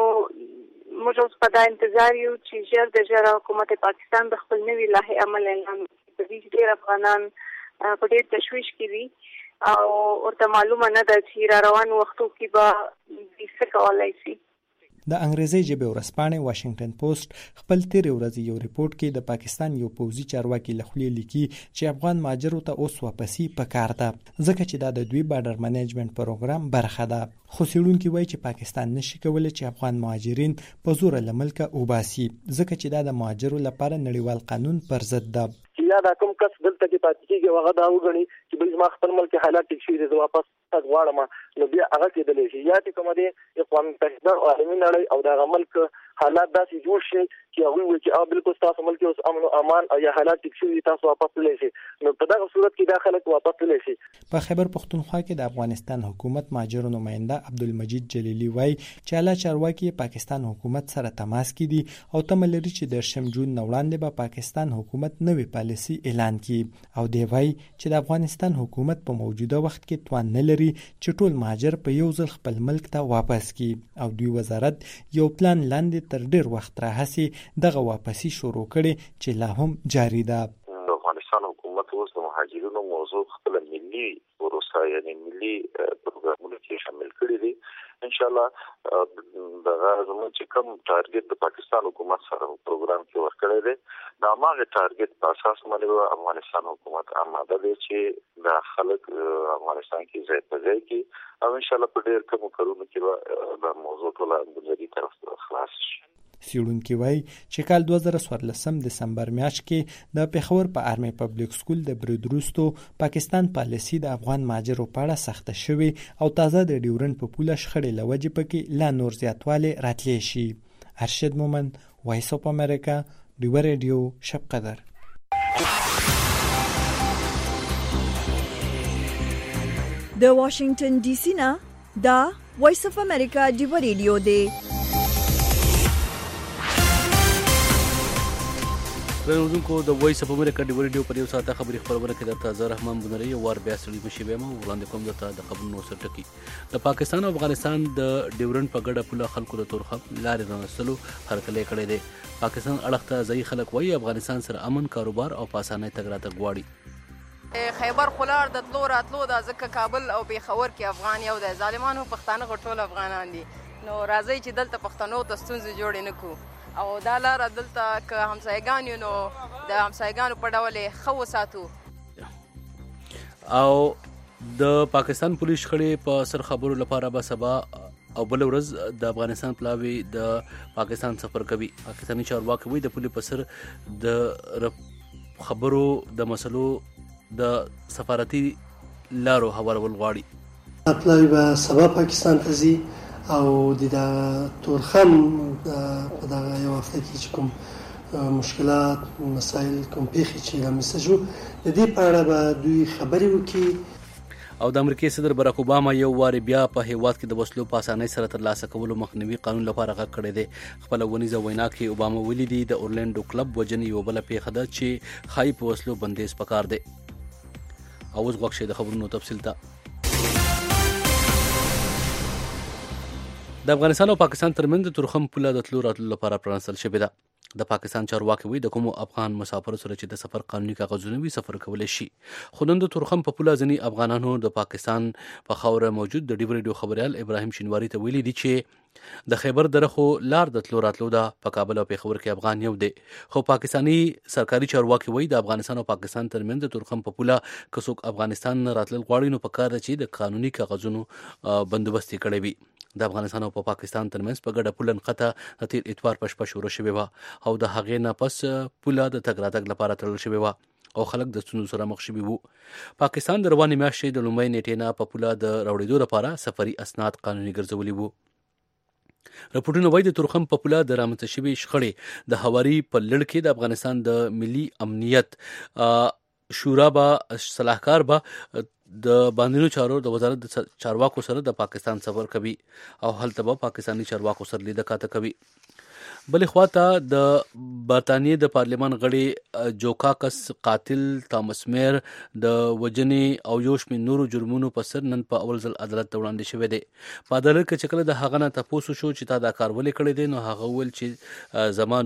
موږ اوس په دا انتظار یو چې ژر د ژره حکومت پاکستان د خپل نوي لایحې عمل اعلان کړي. په دې ډېر افغانان په ډېر تشویش کې دي او ورته معلومه نه ده چې را روان وختو کې به دوی څه کولی شي. د انګریزي ژبې ورځپاڼې واشنگټن پوسټ خپل تیرې ورځې یو ریپورت کې د پاکستان یو پوځي چارواکي له خولې لیکي چې افغان مهاجرو ته اوس واپسي پکار ده ځکه چې دا د دوی بارډر منیجمنت پروګرام برخه ده. خو څېړونکي وایي چې پاکستان نشي کولی چې افغان مهاجرین په زور له ملکه وباسي ځکه چې دا د مهاجرو لپاره نړیوال قانون پر ضد ده. یا دا کوم کس دلته کې پاتې کېږي هغه دا وګڼي چې بل زما خپل ملک حالات ټیک شوي دي زه واپس تګ غواړم، نو بیا هغه کېدلی شي یا چې کومه دی اقوام متحده او عالمي نړۍ او د هغه ملک حالات داسې جوړ شي چې هغوی وایي چې بالکل ستاسو ملک اوس امن او امان او یا حالات ټیک شوي دي تاسو واپس تللی شي، نو په دغه صورت کې دا خلک واپس تللی شي. په خیبر پښتونخوا کې د افغانستان حکومت مهاجرو نماینده عبدالمجید جلیلی وایي چې اعلی چارواکي پاکستان حکومت سره تماس کې دي او تمه لري چې د شم جون نه وړاندې به پاکستان حکومت نوې پالیسي اعلان کړي او دی وایي چې د افغانستان حکومت په موجوده وخت کې توان نه لري چې ټول مهاجر په یو ځل خپل ملک ته واپس کړي او دوی وزارت یو پلان لاندې تر ډیر وخت راهسي دغه واپسی شروع کړي چې لا هم جاری ده. د افغانستان حکومت اوس د مهاجرینو موضوع خپل ملي پروسه یعنی ملي پروګرامونه کې شامل کړي دي. ان شاء الله دغه زموږ چې کوم ټارګټ د پاکستان حکومت سره پروګرام کې ورکړی دی دا ماغه ټارګټ په اساس باندې افغانستان حکومت آماده دی چې د خلک افغانستان کې ځای په ځای کې او ان شاء الله په ډېر کم کارونو کې د موضوع ټول د طرف خلاص شي. څېړونکي وایي چې کال دوه زره څوارلسم دسمبر میاشت کې د پېښور په آرمي پبلک سکول د برید وروستو پاکستان پالیسي د افغان مهاجرو په اړه سخته شوې او تازه د ډیورنډ په پوله شخړې له وجې پکې لا نور زیاتوالی راتلی شي. ارشد مومند، وایس اف امریکا، ډیوه ریډیو، شب قدر. د واشنگټن ډي سي نه دا وایس اف امریکا ډیوه ریډیو دی. رنوونکو د وایس اف امریکا ډیوه ریډیو پر یو ساعته خبري خبرونه کې درته زه رحمان بنري یو وار بیا سړي مشي به مو وړاندې کوم درته د خبرونو سرټکی. د پاکستان او افغانستان د ډیورنډ په ګډه پوله خلکو د تورخم لارې رانستلو هرکلی کړی دی. پاکستان اړخ ته ځای خلک وایي افغانستان سره امن، کاروبار او په اسانۍ تګ راتګ غواړي. خیبر خلار د تلو راتلو د ځکه کابل او پیښور کې افغان یو د ظالمانو پښتانه غټول افغانان دي، نو راځي چې دلته پښتنو ته ستونزې جوړې نه کړو او دا لاره دلته که همسایګان یو نو د همسایګانو په ډول یې ښه وساتو. او د پاکستان پولیس شخړې په سر خبرو لپاره به سبا او بل ورځ د افغانستان پلاوی د پاکستان سفر کوي. پاکستاني چارواکي وایي د پولیس په سر د خبرو د مسلو د سفارتي لارو هوارول غواړي. پلاوی به سبا پاکستان ته ځي او د تورخم په دغه یو هفته کې چې کوم مشکلات مسایل کوم پیښې چې رامنځته شو د دې په اړه به دوی خبرې وکړي. او د امریکای صدر براک اوباما یو وار بیا په هیواد کې د وسلو په اسانۍ سره ترلاسه کولو مخنیوي قانون لپاره غږ کړی دی. خپل ونیزه وینا کې اوباما ویلي دی د اورلینډو کلب وجنې یو بل پیښه ده چې خای په وسلو بندیز پکار دی. او اوس غوښه د خبرونو تفصیل ته. د افغانستان او پاکستان ترمنځ د تورخم پوله د تلو راتلو لپاره پرانستل شوې ده. د پاکستان چارواکي وایي د کومو افغان مسافرو سره چې د سفر قانوني کاغذونه وي سفر کولی شي. خو نن د تورخم په پوله ځینې افغانانو د پاکستان په خاوره موجود د ډیو ریډیو خبريال ابراهیم شینواری ته ویلي دي چې د خیبر دره خو لار د تلو راتلو ده، په کابل او پیښور کې افغان یو دی. خو پاکستانی سرکاري چارواکي وایي د افغانستان او پاکستان ترمنځ د تورخم په پوله که څوک افغانستان راتلل غواړي نو په کار ده چې د قانوني کاغذونو بندوبست کړی وي. د افغانستان او په پاکستان ترمنځ په ګډه پوله نښته د تیر اتوار په شپه شروع شوې وه او د هغې نه پس پوله د تګ راتګ لپاره تړل شوې وه او خلک د ستونزو سره مخ شوي وو. پاکستان د روانې میاشتې د لومړۍ نیټې نه په پوله د راوړېدو لپاره سفري اسناد قانوني ګرځولي وو. رپورټونه وایي د تورخم په پوله د رامنځته شوې شخړې د هواري په لړ کې د افغانستان د ملي امنیت شورا به صلاحکار به د باندنیو چارو د وزارت د چارواکو سره د پاکستان سفر کوي او هلته به پاکستانی چارواکو سره لیده کاته کوي. بلې خواته د برطانیې د پارلمان غړي جوکاکس قاتل تامس میر د وجنې او یو شمېر نورو جرمونو په سر نن په اول ځل عدالت ته وړاندې شوی دی. په عدالت کې چې کله د هغه نه تپوس شو چې تا دا کار ولې کړی دی نو هغه وویل چې زما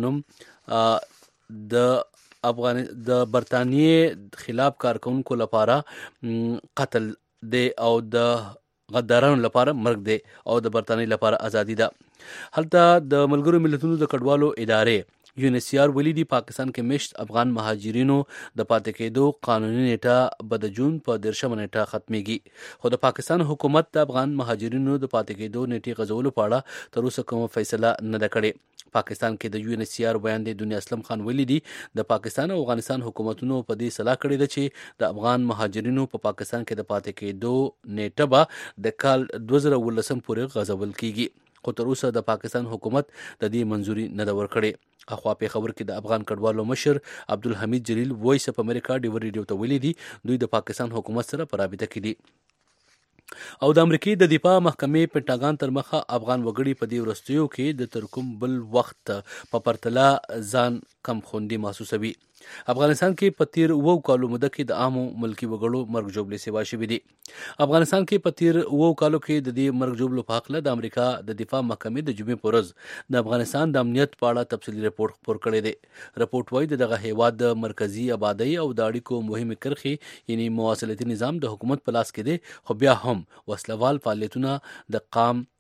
نوم د افغان د برطانیې خلاف کارکونکو لپاره قتل دی او د غدارانو لپاره مرګ دی او د برطانیې لپاره ازادي ده. هلته د ملګرو ملتونو د کډوالو ادارې یو ان ایچ سی آر ویلي دی پاکستان کې مشت افغان مهاجرینو د پاتې کېدو قانوني نیټه به د جون په دېرشمه نیټه ختمیږي. خو د پاکستان حکومت د افغان مهاجرینو د پاتې کېدو نیټې غځولو په اړه تر اوسه کومه فیصله نه ده کړې. پاکستان کې د یو ان ایچ سی آر بیان دی دنیا اسلم خان ویلي دی د پاکستان او افغانستان حکومتونو په دې صلاح کړې ده چې د افغان مهاجرینو په پاکستان کې د پاتې کېدو نیټه به د کال دوه زره اوولسم پورې غځول کیږي. خو تر اوسه د پاکستان حکومت د دې منځوري نه ده ورکړې. اخوا پیښور کې د افغان کډوالو مشر عبدالحمید جلیل وایس اف امریکا ډیو ریډیو ته ویلي دي دوی د پاکستان حکومت سره په رابطه کې دي. او د امریکای د دفاع محکمې پینټاګان تر مخه افغان وګړي په دې ورستیو کې د تر کوم بل وخت په پرتله ځان کم خوندي محسوسوي. افغانستان کې په تیر وو کالو موده کې د عامو ملکی وګړو مرګ جوړې سیوا شوې دي. افغانستان کې په تیر وو کالو کې د دې مرګ جوړلو په حق له د امریکا د دفاع محکمې د جمعې په ورځ د افغانستان د امنیت په اړه تفصیلي رپورت خپور کړی دی. رپورت وایي دغه هیواد د مرکزی آبادی او د اړیکو مهمه کرښې یعنی مواصلاتي نظام د حکومت په لاس کې دی، خو بیا هم وسلوال فعالیتونه د قام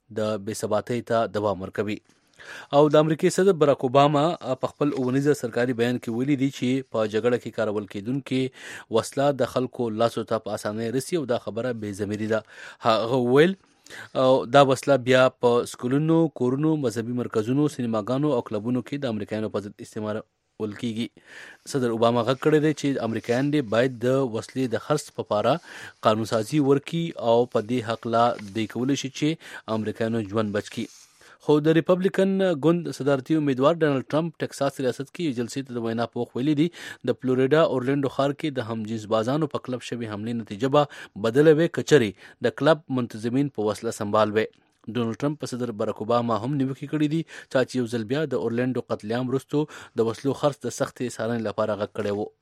د بېثباتۍ ته دوام ورکوي. او د امریکای صدر براک اوباما په خپل اونیزه سرکاري بیان کې ویلي دي چې په جګړه کې کارول کېدونکې وسله د خلکو لاسو ته په اسانۍ رسي او دا خبره بې ضمیري ده. هغه ویل او دا وسله بیا په سکولونو، کورونو، مذهبي مرکزونو، سینماګانو او کلبونو کې د امریکایانو په ضد استعمال ولکېږي. صدر اوباما غږ کړی دی چې امریکایان دې باید د وسلې د خرڅ په پاره قانون سازي ورکړي او په دې حق لا دی کولی شي چې امریکایانو ژوند بچ کړي. خو د ریپبلیکن ګوند صدارتي امیدوار ډانلډ ټرمپ ټکساس ریاست کې یو جلسې ته د وینا په وخت ویلي دي د فلوریډا اورلینډو ښار کې د همجنس بازانو په کلب شوې حملې نتیجه به بدله وي کچرې د کلب منتظمین په وسله سنبال وي. ډونلډ ټرمپ په صدر براک اوباما هم نیوکې کړې دي چې یو ځل بیا د اورلینډو قتل عام وروسته د وسلو خرڅ د سختې څارنې لپاره غږ کړی و.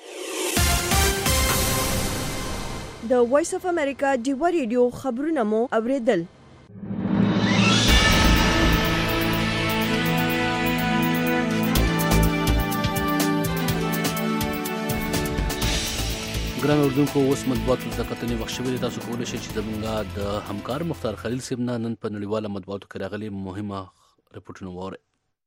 د وایس اف امریکا ډیوا ریډیو خبرونه مو اوریدل. ګران اردوونکو، اوس مطبوعاتو ته کتنې وخت شوی دی. تاسو کولی شئ چې زموږ د همکار مختار خلیل صاحب نه نن په نړیواله مطبوعاتو کې راغلي مهمه رپورټونه واورئ.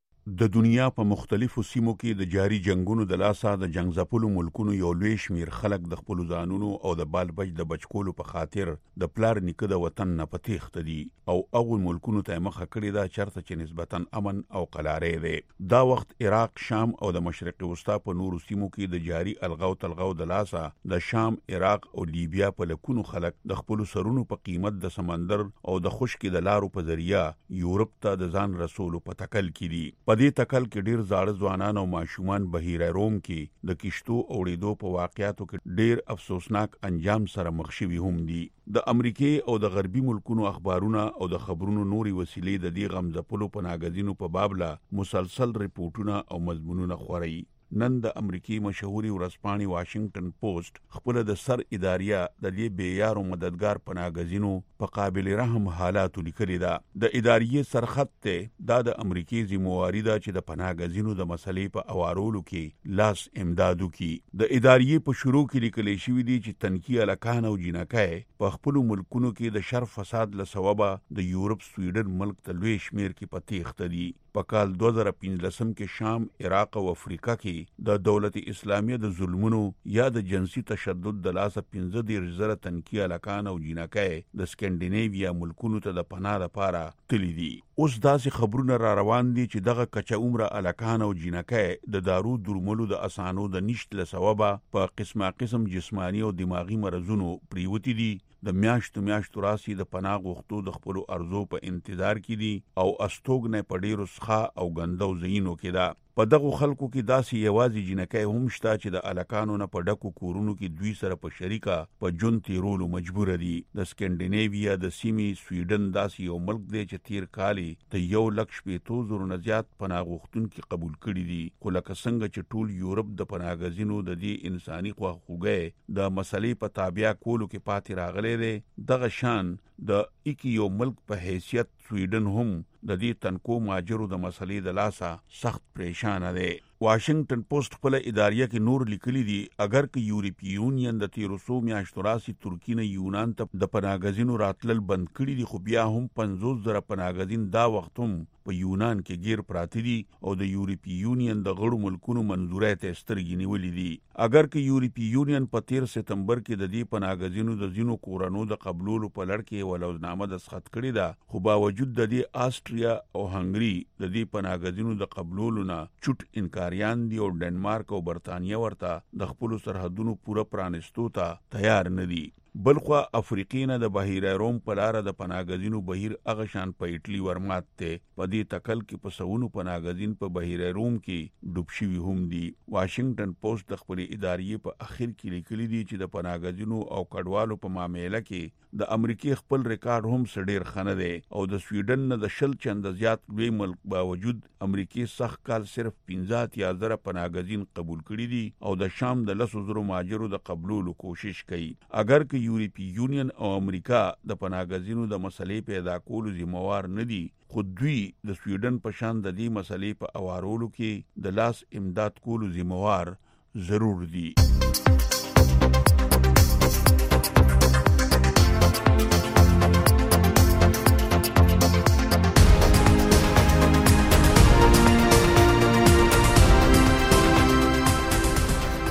د دنیا په مختلفو سیمو کې د جاری جنگونو د لاسه د جنگ ځپلو ملکونو یو لوی شمیر خلک د خپل ځانونو او د بال بچ د بچکولو په خاطر د پلار نیکه د وطن نه پتیخته دي او هغو ملکونو ته مخه کړې ده چېرته چې نسبتا امن او قلاری دی. دا وخت عراق، شام او د مشرق وسطا په نورو سیمو کې د جاری الغاو تلغاو د لاسه د شام، عراق او لیبیا په لکونو خلک د خپل سرونو په قیمت د سمندر او د خشکې د لارو په ذریعہ یورپ ته د ځان رسولو په تکل کې دي. په دې تکل کې ډیر زاړه ځوانان او ماشومان بهیره روم کې د کشتو اوړېدو په واقعاتو کې ډیر افسوسناک انجام سره مخ شوي هم دي. د امریکای او د غربي ملکونو اخبارونه او د خبرونو نوري وسیلې د دې غم ځپلو په ناګزینو په بابله مسلسل ریپورټونه او مضمونونه خوري. نن د امریکای مشهوري ورځپاڼې واشنگټن پوسټ خپل د سر اداریه د دې بیارو مددگار پناګزینو په قابل رحم حالاتو لیکلي ده. د اداریه سرخط ته دا د امریکای ذمہواری ده چې د پناګزینو د مسلې په اوارولو کې لاس امدادو کې. د اداریه په شروع کې لیکل شوی دی چې تنکی الکان او جنکای په خپل ملکونو کې د شر فساد له سببه د یورپ سویډن ملک ته لوی شمیر کې پتیخته دي. په کال دوه زره پنځلسم کې شام، عراق او افریقا کې د دولت اسلامیه د ظلمونو یا د جنسي تشدد د لاسه پنځه دېرش زره تنکي الکان او جنکای د سکینډینیویا ملکونو ته د پناه لپاره تللي دي. اوس داسې خبرونه را روان دي چې دغه کچه عمره الکان او جنکای د دارو درملو د اسانو د نشت له سببه په قسمه قسم جسمانی او دماغي مرزونو پریوتی دي. د میاشتو میاشتو راسي د پناه غوښتو د خپلو ارزو په انتظار کې دي او استوګنه په ډیرو څخه او ګندو ځایونو کې ده. په دغه خلکو کې داسې یوازې جنکای هم شته چې د الکانو نه په ډکو کورونو کې دوی سره په شریکه په ژوند تیرولو مجبوره دي. د سکینډینیویا د سیمې سویډن داسې یو ملک دی چې تیر کال د یو لک شپېتو زرو نه زیات پناه غوښتونکي قبول کړي دي. خو لکه څنګه چې ټول یورپ د پناهګزینو د دې انساني خواخوږۍ د مسلې په تابع کولو کې پاتې راغلی دی، دغه شان د ایکی یو ملک په حیثیت سویډن هم د دې تنکو ماجرو د مسلې د لاسه سخت پریشانه دی. واشنگټن پوسټ خپل اداریه کې نور لیکلي دي اگر که یورپی یونین د تیرو سو میاشتو راسي ترکی نه یونان ته د پناهګزینو راتلل بند کړي دي، خو بیا هم پنځوس زره پناهګزین دا وخت هم په یونان کې گیر پراته دي او د یورپی یونین د غړو ملکونو منظورۍ ته سترګې نیولې دي. اگر که یورپی یونین په تیر سپتمبر کې د دې پناهګزینو د ځینو کورونو د قبولولو په لړ کې ولوزنامه دستخط کړې ده، خو باوجود د دې آسټریا او هنګري د دې پناهګزینو د قبولولو نه چټ انکاریان دي او ډنمارک او برتانیه ورته د خپل سرحدونو پوره پرانستو ته تیار نه دي. بلخوا افریقی نه د بحیره روم په لاره د پناهګزینو بهیر هغه شان په ایټلی ورمات ته په دې تکل کې په سونو پناهګزین په بحیره روم کې ډوب شوي هم دي. واشنگټن پوسټ د خپل اداریې په اخر کې لیکلي دي چې د پناهګزینو او کډوالو په معاملې کې د امریکای خپل ریکارډ هم سډیر خنه دی او د سویډن نه د شل چنده زیات لوی ملک باوجود امریکای سخت کال صرف پنځه اتیا زره پناهګزین قبول کړي دي او د شام د لسو زرو ماجرو د قبولولو کوشش کوي. اگر که یورپی یونین او امریکا د پناهګزینو د مسلې پیدا کولو ذمہوار نه دي، خو دوی د سویډن په شان د دې مسلې په اوارولو کې د لاس امداد کولو ذمہوار ضرور دي.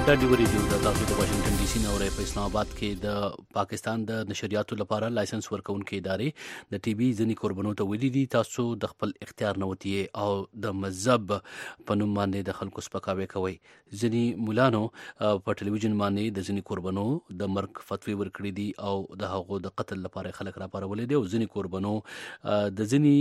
دا ډیو ریډیو د تاسو د واشنگټن ډي سي نورې په اسلام آباد کې د پاکستان د نشریاتو لپاره لایسنس ورکونکو ادارې د ټي وي ځنی قربانو ته ویلي دي تاسو د خپل اختیار نه وتی او د مذهب په نوم باندې د خلکو سپکاوي کوي. ځنی مولانو په ټلویزیون باندې د ځنی قربانو د مرګ فتوی ورکړي دي او د هغو د قتل لپاره خلک راپارولې دي او ځنی قربانو د ځنی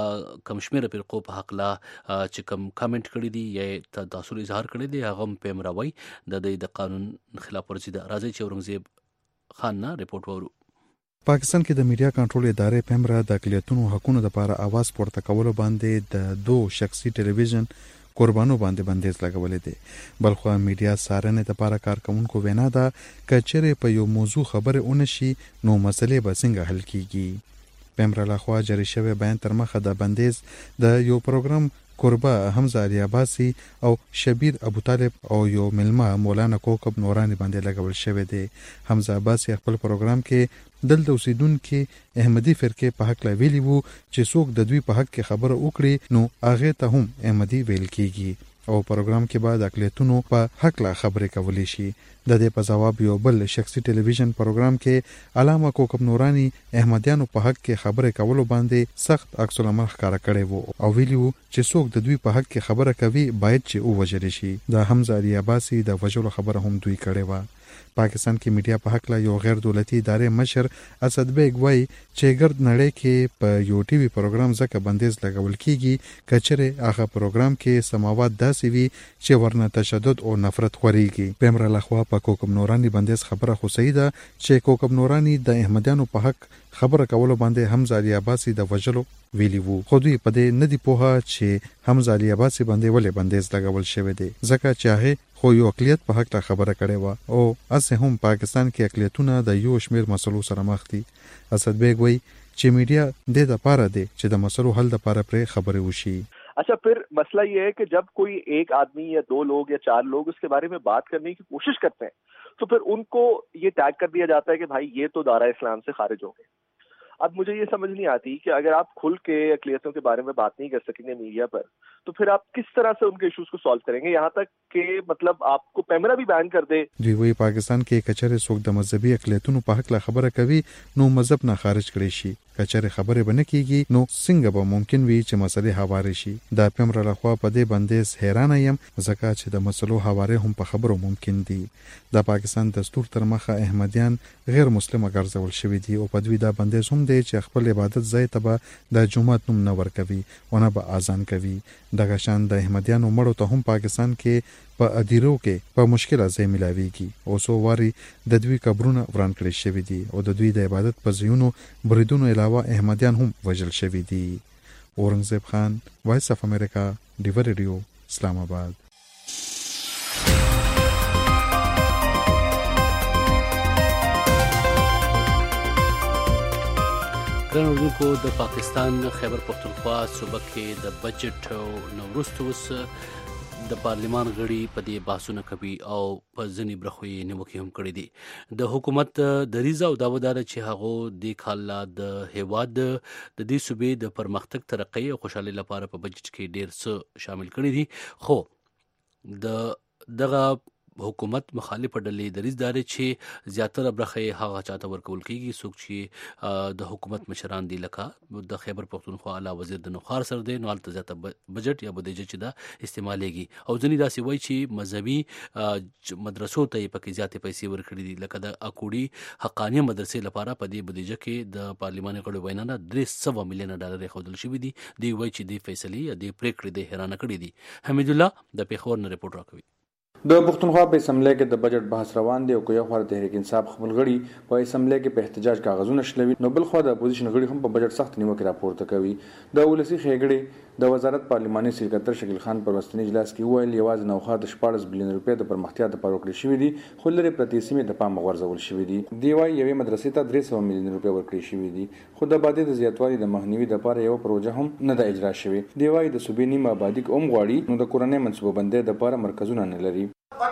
کمشمیر فرقو په حق لا چې کوم کامنټ کړی دي یا تاسو اظهار کړی دي هغه په مروي د د قانون خلاف ورزي ده. راځي چې اورنګزیب خان نه ریپورت وورو. پاکستان کې د میډیا کنټرول ادارې پمرا د اقلیتونو حقوقو لپاره आवाज پورته کولو باندې د دوه شخصي ټلویزیون قربانو باندې بندیز لګولې دي. بلخو میډیا سارنې لپاره کارکونکو وینا ده کچره په یو موضوع خبره اونشي نو مسلې به څنګه حل کیږي. پمرا لخوا جری شوی بیان تر مخه د بندیز د یو پروګرام قربا حمزه علي عباسي او شبیر ابو طالب او یو ملما مولانا کوکب نورانی باندې لګول شوی دی. حمزه عباسي خپل پروګرام کې دلته اوسیدونکو احمدي فرقه په حق لا ویلی وو چې څوک د دوی په حق کې خبره وکړي نو هغه ته هم احمدي ویل کیږي او پروګرام کې بعد اقلیتونو په حق لا خبرې کولې شي. د دې په جواب یو بل شخصي ټلویزیون پروګرام کې علامه کوکب نورانی احمدیانو په حق کې خبرې کولو باندې سخت عکس العمل ښکارا کړی وو او ویلو چې څوک د دوی په حق کې خبره کوي باید چې او وجل شي. د حمزه علي عباسي د وجلو خبره هم دوی کړې و. پاکستان کې میډیا په حق لا یو غیر دولتي ادارې مشر اسد بیگ وای چې ګرد نړۍ کې په یو ټي وي پروګرام ځکه بندیز لګول کیږي کچره هغه پروګرام کې سماوات داسې وي چې ورنه تشدد او نفرت خوريږي. پمرا لخوا په کوکب نورانی بندیز خبره خو صحیح ده چې کوکب نورانی د احمدیانو په حق خبره کولو باندې حمزه علي عباسي د وجلو ویلی وو. خو دوی په دې ندی پوها چې حمزه علي عباسي باندې ولې بندیز لګول شوی دی ځکه چې هغه خو یو اقلیت په حق خبره کړې و او اسه هم پاکستان کې اقلیتونه د یو شمیر مسلو سره مخ دي. اسد بیگ وای چې میډیا د لپاره دی چې د مسلو حل لپاره پر خبرې وشي. अच्छा फिर मसला ये है कि जब कोई एक आदमी या दो लोग या चार लोग उसके बारे में बात करने की कोशिश करते हैं तो फिर उनको ये टैग कर दिया जाता है कि भाई ये तो दायरा इस्लाम से खारिज हो गए. अब मुझे ये समझ नहीं आती कि अगर आप खुल के अक़लियतों के बारे में बात नहीं कर सकेंगे मीडिया पर तो फिर आप किस तरह से उनके इश्यूज को सॉल्व करेंगे. यहाँ तक कि मतलब आपको पैमरा भी बैन कर दे. دوی وی پاکستان کې کچره څوک د مذهبي اقلیتونو په حق لا خبره کوي نو مذهب نه خارج کړي شي. کچره خبره بنه کیږي نو څنګه به ممکن وي چې مسلې حواله شي. دا پمرا لخوا په دې بندیز حیران یم ځکه چې د مسلو حواله هم په خبرو ممکن دي. د پاکستان دستور تر مخه احمدیان غیر مسلمه ګرځول شوی دي او په دوی دا بندیز هم دی چې خپل عبادت ځای ته به د جمعات نوم نه ورکوي او نه به اذان کوي. دغه شان د احمدیانو مړو ته هم پاکستان کې په ادیرو کې په مشکله ځای ملاويږي او سو واري د دوی قبرونه وران کړی شوی دي او د دوی د عبادت په ځایونو بریدونو علاوه احمدیان هم وژل شوی دي. اورنګزیب خان وایس اف امریکا ډیو ریډیو اسلام آباد. ګرانو د پاکستان خیبر پختونخوا صوبه کې د بجټ نو وروسته د پارلیمان غړي په دې بحثونه کوي او په ځنی برخوي نیوکې هم کړې دي. د حکومت د ریزه او داودار چې هغه د کاله د هواد د دې صوبې د پرمختګ ترقۍ او خوشحالي لپاره په بجټ کې ډېر څه شامل کړي دي. خو د دغه حکومت مخالف ډلې د ریزداري چې زیاتره برخه هغه چاته ورکول کیږي څوک چې د حکومت مشران دي لکه د خیبر پختونخوا اعلی وزیر د نوخار سر دی نو الته زیاته بجټ یا بودیجه چې دا استعمالېږي او ځنی داسې وایي چې مذهبي مدرسو ته پکې زیاتې پیسې ورکړي دي لکه د اکوړي حقانیه مدرسې لپاره په دې بودیجه کې د پارلیماني غړو وینا نه درې سوه میلیون ډالر خودل شوی دي. دی وایي چې د فیصلې د پریکړې د حیرانه کړي دي. حمید الله د پیښور نه ریپورت راکوي. د پښتونخوا په اسمبلی کې د بجټ بحث روان دی او کوي خو د تحریک انصاف خپل غړي په اسمبلی کې په احتجاج کاغذونه شلوي نو بل خو د اپوزیشن غړي هم په بجټ سخت نیوکه راپورته کوي. د ولسی خېګړي د وزارت پارلماني سکرټر شکیل خان په وروستي اجلاس کې ویل یوازې نوخا د شپږ بلین روپۍ د پرمختیا لپاره ورکړل شوې دي خو لري پرتی سیمې د پام غورځول شوې دي. دی وايي یوې مدرسې ته درې سوه میلیون روپۍ ورکړل شوې دي خو د آبادی د زیاتوالي د مخنیوي لپاره یو پروژه هم نه د اجرا شوې. دی وايي د صوبې نیمه آبادی کوم غواړي نو د کورنۍ منصوبه بندۍ لپاره مرکزونه نه لري.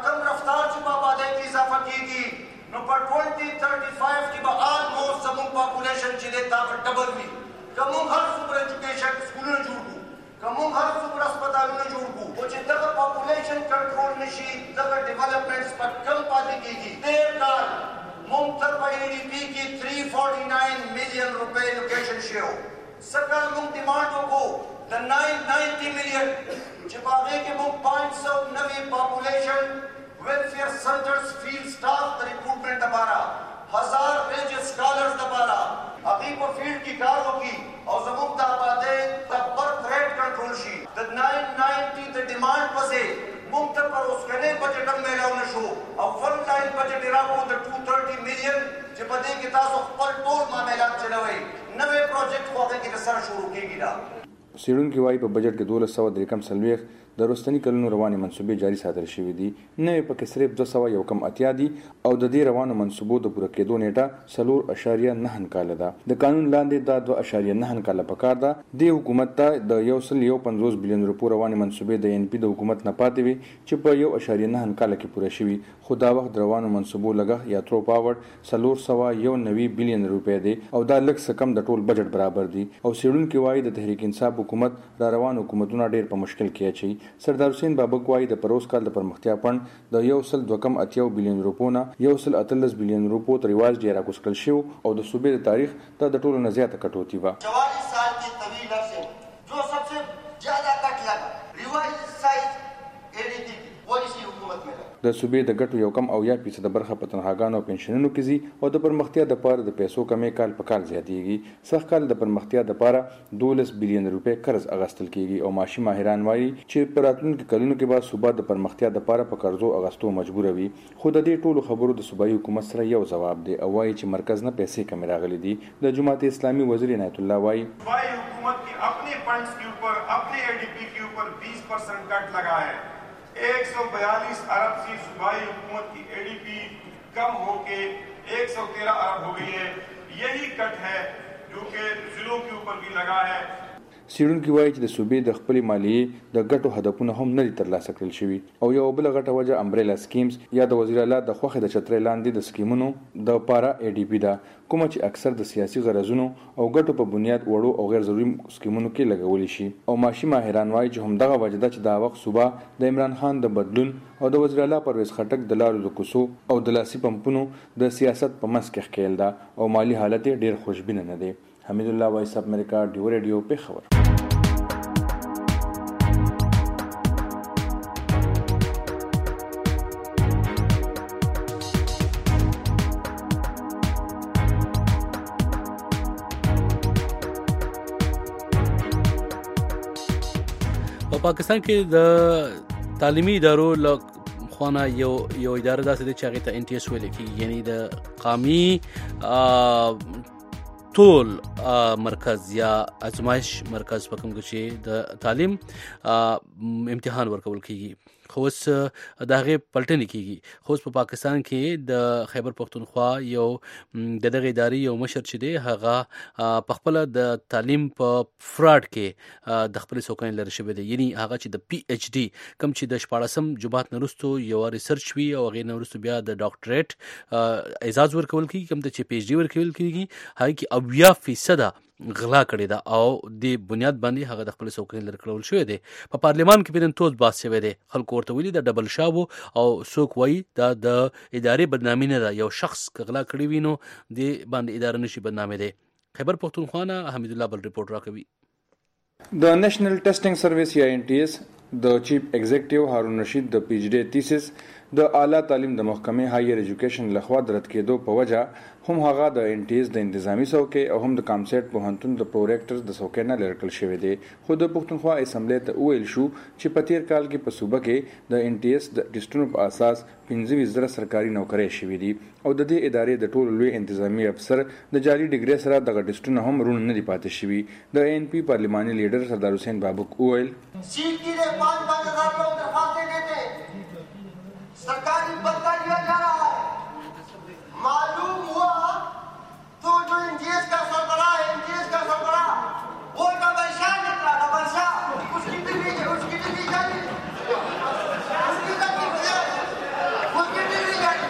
कमों हर सुपर एजुकेशन स्कूलों जोड़ को कमों हर सुपर अस्पतालों जोड़ को वो जितना पॉपुलेशन कंट्रोल नशी तक डेवलपमेंट्स पर شو سکل مون ډیمانډ وکړو د ناین ناینټي میلیون چې په هغې کې مونږ پانچ سو نوي پاپولیشن ویلفیر سنټرز فیلډ سټاف د ریکروټمنټ لپاره هزار ریجس سکالرز لپاره هغې په فیلډ کې کار وکړي او زموږ د آبادۍ د برث ریټ کنټرول شي د ناین ناینټي د ډیمانډ پسې مونږ ته پر اوسکنی بجټ هم میلاو نه شو او فرنټ لاین بجټ یې راکړو د ټو تھرټي میلیون چې په دې کې تاسو خپل ټول معاملات چلوئ نوی پروجیکټ خو هغې کې د سره شروع کېږي دا څېړونکي وایي په بجټ کې دولس سوه درې کم څلوېښت د وروستني کلونو روانې منصوبې جاري ساتل شوي دي نوې پکې صرف دوه سوه یو کم اتیا دي او د دې روانو منصوبو د پوره کېدو نیټه څلور اشاریه نهه کاله ده د قانون لاندې دا دوه اشاریه نهه کاله پکار ده دې حکومت ته د یو سل یو پنځوس بلیون روپو روانې منصوبې د ان پی د حکومت نه پاتې وي چې په یو اشاریه نهه کاله کې پوره شوي خو دا وخت د روانو منصوبو لګښت یا ترو پاوړ څلور سوه یو نوي بلیون روپۍ دی او دا لږ څه کم د ټول بجټ برابر دي او څېړونکي وایي د تحریک انصاف حکومت را روان حکومتونه ډېر په مشکل کې اچوي سردار حسین بابک وایي د پروس کال د پرمختیا فنډ د یو سل دوه کم اتیا بلیون روپو نه یو سل اتلس بلیون روپو ته رواج ډېر راکوز کړل شو او د صوبې د تاریخ ته د ټولو نه زیاته کټوتي وه چوالیس سال کی طویل عرصے جو سب سے زیادہ کٹ لگا ریوائز سائز اے ڈی پی وہ اسی حکومت میں لگا د صوبې د ګټو یو کم اویا فیصده برخه په تنخواګانو او پنشنونو کې ځي او د پرمختیا دپاره د پیسو کمی کال په کال زیاتیږي سږ کال د پرمختیا دپاره دولس بلیون روپۍ قرض اخیستل کیږي او معاشي ماهران وایي چې په راتلونکي کلونو کې به صوبه د پرمختیا دپاره په قرضو اخیستو مجبوره وي خو د دې ټولو خبرو د صوبایي حکومت سره یو ځواب دی او وایي چې مرکز نه پیسې کمې راغلي دي د جماعت اسلامي وزیر عنایت الله وایي صوبائی حکومت کی اپنے فنڈز کے اوپر اپنے اے ڈی پی کے اوپر بیس پرسنٹ کٹ لگا ہے ایک سو بیالیس ارب سے صوبائی حکومت کی اے ڈی پی کم ہو کے ایک سو تیرہ ارب ہو گئی ہے یہی کٹ ہے جو کہ ضلعوں کے اوپر بھی لگا ہے څېړونکي وایي چې د صوبې د خپلې مالیې د ګټو هدفونه هم نه دي ترلاسه کړل شوي او یو بله غټه وجه امبریلا سکیمز یا د وزیر اعلی د خوښې د چترۍ لاندې د سکیمونو د پاره اے ډي پي ده کومه چې اکثر د سیاسي غرضونو او ګټو په بنیاد وړو او غیر ضروري سکیمونو کې لګولی شي او معاشي ماهران وایي چې همدغه وجه ده چې دا وخت صوبه د عمران خان د بدلون او د وزیر اعلی پرویز خټک د لارو د کوڅو او د لاسي پمپونو د سیاست په منځ کې ښکیل ده او مالي حالت یې ډېر خوشبینه نه دی حمید الله وایس اف امریکا ډیو ریډیو پېښور په پاکستان کې د تعلیمي ادارو خونه یو یو اداره داسې ده چې هغې ته ان ټي اس ویل کېږي یعنی د قومي ټول مرکز یا ازمایش مرکز په کوم کې چې د تعلیم امتحان ورکول کېږي خو اوس د هغې پلټنې کېږي خو اوس په پاکستان کې د خیبر پښتونخوا یو د دغې ادارې یو مشر چې دی هغه په خپله د تعلیم په فراډ کې د خپلې څوکۍ لرې شوی دی یعنی هغه چې د پی ایچ ډي کوم چې د شپاړسم جماعت نه وروستو یوه ریسرچ وي او هغې نه وروستو بیا د ډاکټریټ اعزاز ورکول کېږي کوم ته چې پی ایچ ډي ورکول کېږي هغې کې اویا فیصده غلا کړې ده او د بنیاد باندې هغه د خپل څوکۍ لرې کړول شوی دی په پارلمان کې پرې توز باس شوی دی خلکو ورته ویلي د ډبل شا و او څوک وایي دا د ادارې بدنامي نه ده یو شخص که غلا کړی وي نو د باندې اداره نشي بدنامې دی خیبر پښتونخوا نه حمید الله بل رپورټ راکوي د نېشنل ټیسټینګ سروس یا ان ټي اس د چیف ایگزیکټیو هارون رشید د پی ایچ ډي تیسیس د اعلی تعلیم د محکمې هایر ایجوکیشن لخوا د رد کېدو په وجه هم هغه د ان ټي اس د انتظامی څوکۍ او هم د کامسیټ پوهنتون د پروریکټرز د څوکۍ نه لرې کړل شوی دی خو د پښتونخوا اسمبلۍ ته وویل شو چې په تیر کال کې په صوبه کې د ان ټي اس د ټیسټونو په اساس پنځه ویشت زره سرکاري نوکرۍ شوي دي او د دې ادارې د ټولو لوی انتظامی افسر د جعلي ډیګرۍ سره دغه ټیسټونه هم روڼ نه دي پاتې شوي د اے ان پی پارلماني لیډر سردار حسین بابک وویل सरकारी बदला लिया जा रहा है मालूम हुआ तो जो एनजीएस का सरबराह है एनजीएस का सरबराह वो डबल शाह निकला डबल शाह उसकी डिग्री उसकी डिग्री जारी उसकी डिग्री उसकी डिग्री जारी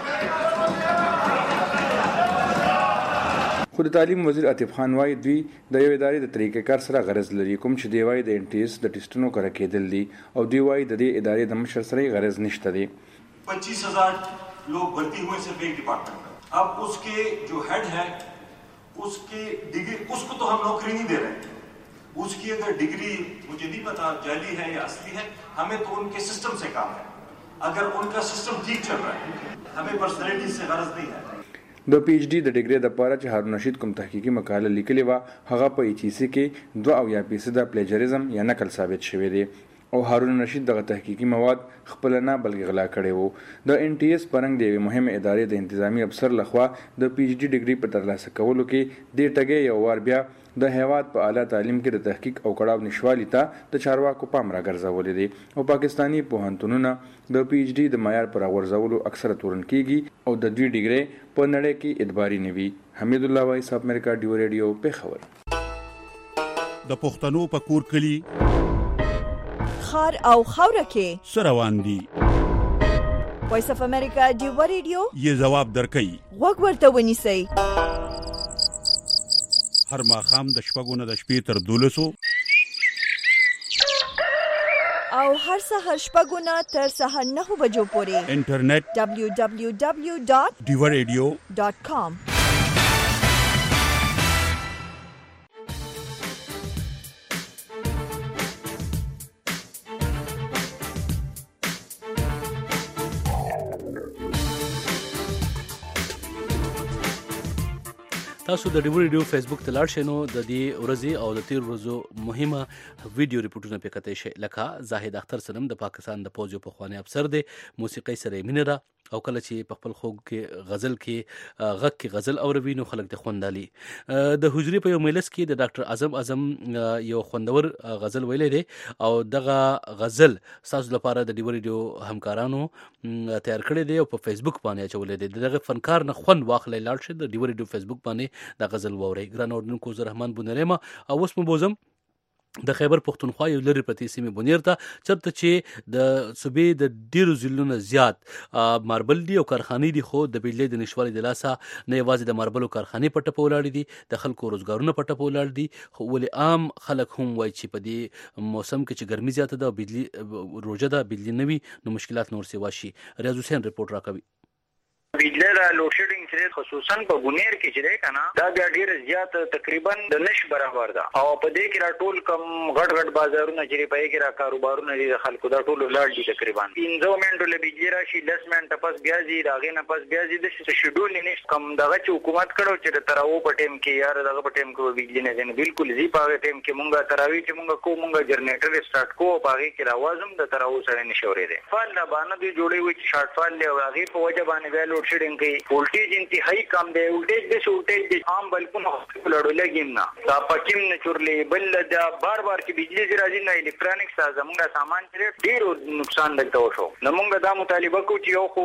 خو د تعلیم وزیر عاطف خان وایي دوی د یو ادارې د طریقې کار سره غرض لري کوم چې دی وایي د ان ټي اس د ټیسټونو کره کېدل دي او دوی وایي د دې ادارې د مشر سره غرض نشته دی पच्चीस हजार लोग भर्ती हुए सिर्फ एक डिपार्टमेंट में अब उसके जो हेड है उसकी डिग्री, उसको तो हम नौकरी नहीं दे रहे, उसकी अगर डिग्री मुझे नहीं पता जाली है या असली है, हमें तो उनके सिस्टम से काम है। अगर उनका सिस्टम ठीक चल रहा है, हमें पर्सनैलिटी से गरज नहीं है। د پی ایچ ډي د ډیګري د پاره چې هارون رشید کوم تحقیقي مقاله لیکلې و هغه په ایچ سی کې دوه او یا فیصد پلیجریزم یا نقل ثابت شوی دی او هارون رشید دغه تحقیقي مواد خپل نه بلکې غلا کړي وو د ان ټي اس پرنګ دی مهمه ادارې د انتظامی افسر لخوا د پی ایچ ډي ډیګري په ترلاسه کولو کې د ټګي یو وار بیا د هیواد په اعلی تعلیم کې د تحقیق او کړهو نشوالي ته د چارواکو پام راګرځولې دي او پاکستانی پوهنتونونه د پی ایچ ډي د معیار پر غورځولو اکثره تورن کیږي او د دوی ډیګري په نړۍ کې اعتباري نوي. حمید الله وایس امریکا ډیو ریډیو په خبر. د پښتنو په کور کلی خار او خوره کې سروان دي. وایس اف امریکا ډیو ریډیو یې جواب درکړي. وګ ورته ونیسئ. هر ماخام د شپږو نه د شپې تر دولسو او هر سهار شپږو نه تر سهار نهو بجو پورې انټرنیټ دبلیو دبلیو دبلیو ډاٹ ډیو ریډیو ډاٹ کام. تاسو د ډیو ریډیو فیسبوک ته لاړ شئ نو د دې ورځې او د تیر ورځو مهمه ویډیو ریپورتونه پې کتئ شئ. لکه زاهد اختر سنم د پاکستان د پوځ یو پخوانی افسر دی، موسیقۍ سره یې مینه ده او کله چې په خپل خوږ کې غزل کې غږ کې غزل اوروي نو خلک ته خوندالي. د حجرې په یو مجلس کې د ډاکټر اعظم اعظم یو خوندور غزل ویلې دی او دغه غزل تاسو لپاره د ډیو ریډیو همکارانو تیار کړی دی او په فیسبوک باندې اچولې دی. دغه فنکار نه خوند واخلئ، لاړ شئ د ډیو ریډیو فیسبوک باندې د غزل ووري. ګران اوردونکو زه رحمان بونریما او اوس مو بوزم د خیبر پښتونخوا یو لري پرتې سیمې بونیر ته چرته چې د صوبې د ډیرو ضلعونو زیات ماربل دي او کارخانې دي، خو د بجلی د نشوالي د لاسه نه یوازې د ماربلو کارخانې په ټپه ولاړې دي، د خلکو روزګارونه په ټپه ولاړ دي. خو ولې عام خلک هم وایي چې په دې موسم کې چې ګرمي زیاته ده او بجلی روژه ده بجلی نه وي نو مشکلات نور سیوا شي. ریاض حسین رپورټ راکوي. بجلی دا لوډ شیډینګ چې خصوصا په بونیر کې چې کنه دا بیا ډیر زیات تقریبا د نش برابر ده او په دې کې را ټول کم غټ غټ بازارونه چې په کې را کاروبارونه دي خلکو دا ټول لاړ دي تقریبا پنځه منټو له بجلی راشي لس منټه پس بیا زی راغې نه پس بیا زی د شیډول نشته کم دغه چې حکومت کړو چې تراو په ټیم کې یار دغه په ټیم کې بجلی نه دي بالکل زی په ټیم کې مونږه تراوی چې مونږه کو مونږه جنریټر سٹارټ کو په کې کې راوازم د تراو سره نشورې دي فال نه باندې دی جوړې وي چې شارټ فال له هغه په وجه باندې ویلو شیډینګ کې وولټیج انتهایی کم دی. وولټیج د وولټیج د عام بلکونه لړو لګیم نه دا پکیم نه چورلې بل دا بار بار چې بجلی راځي نه الکترونیکس زموږه سامان چې ډیر نقصان دلته وشو. نو موږ دا مطالبه کوو چې یو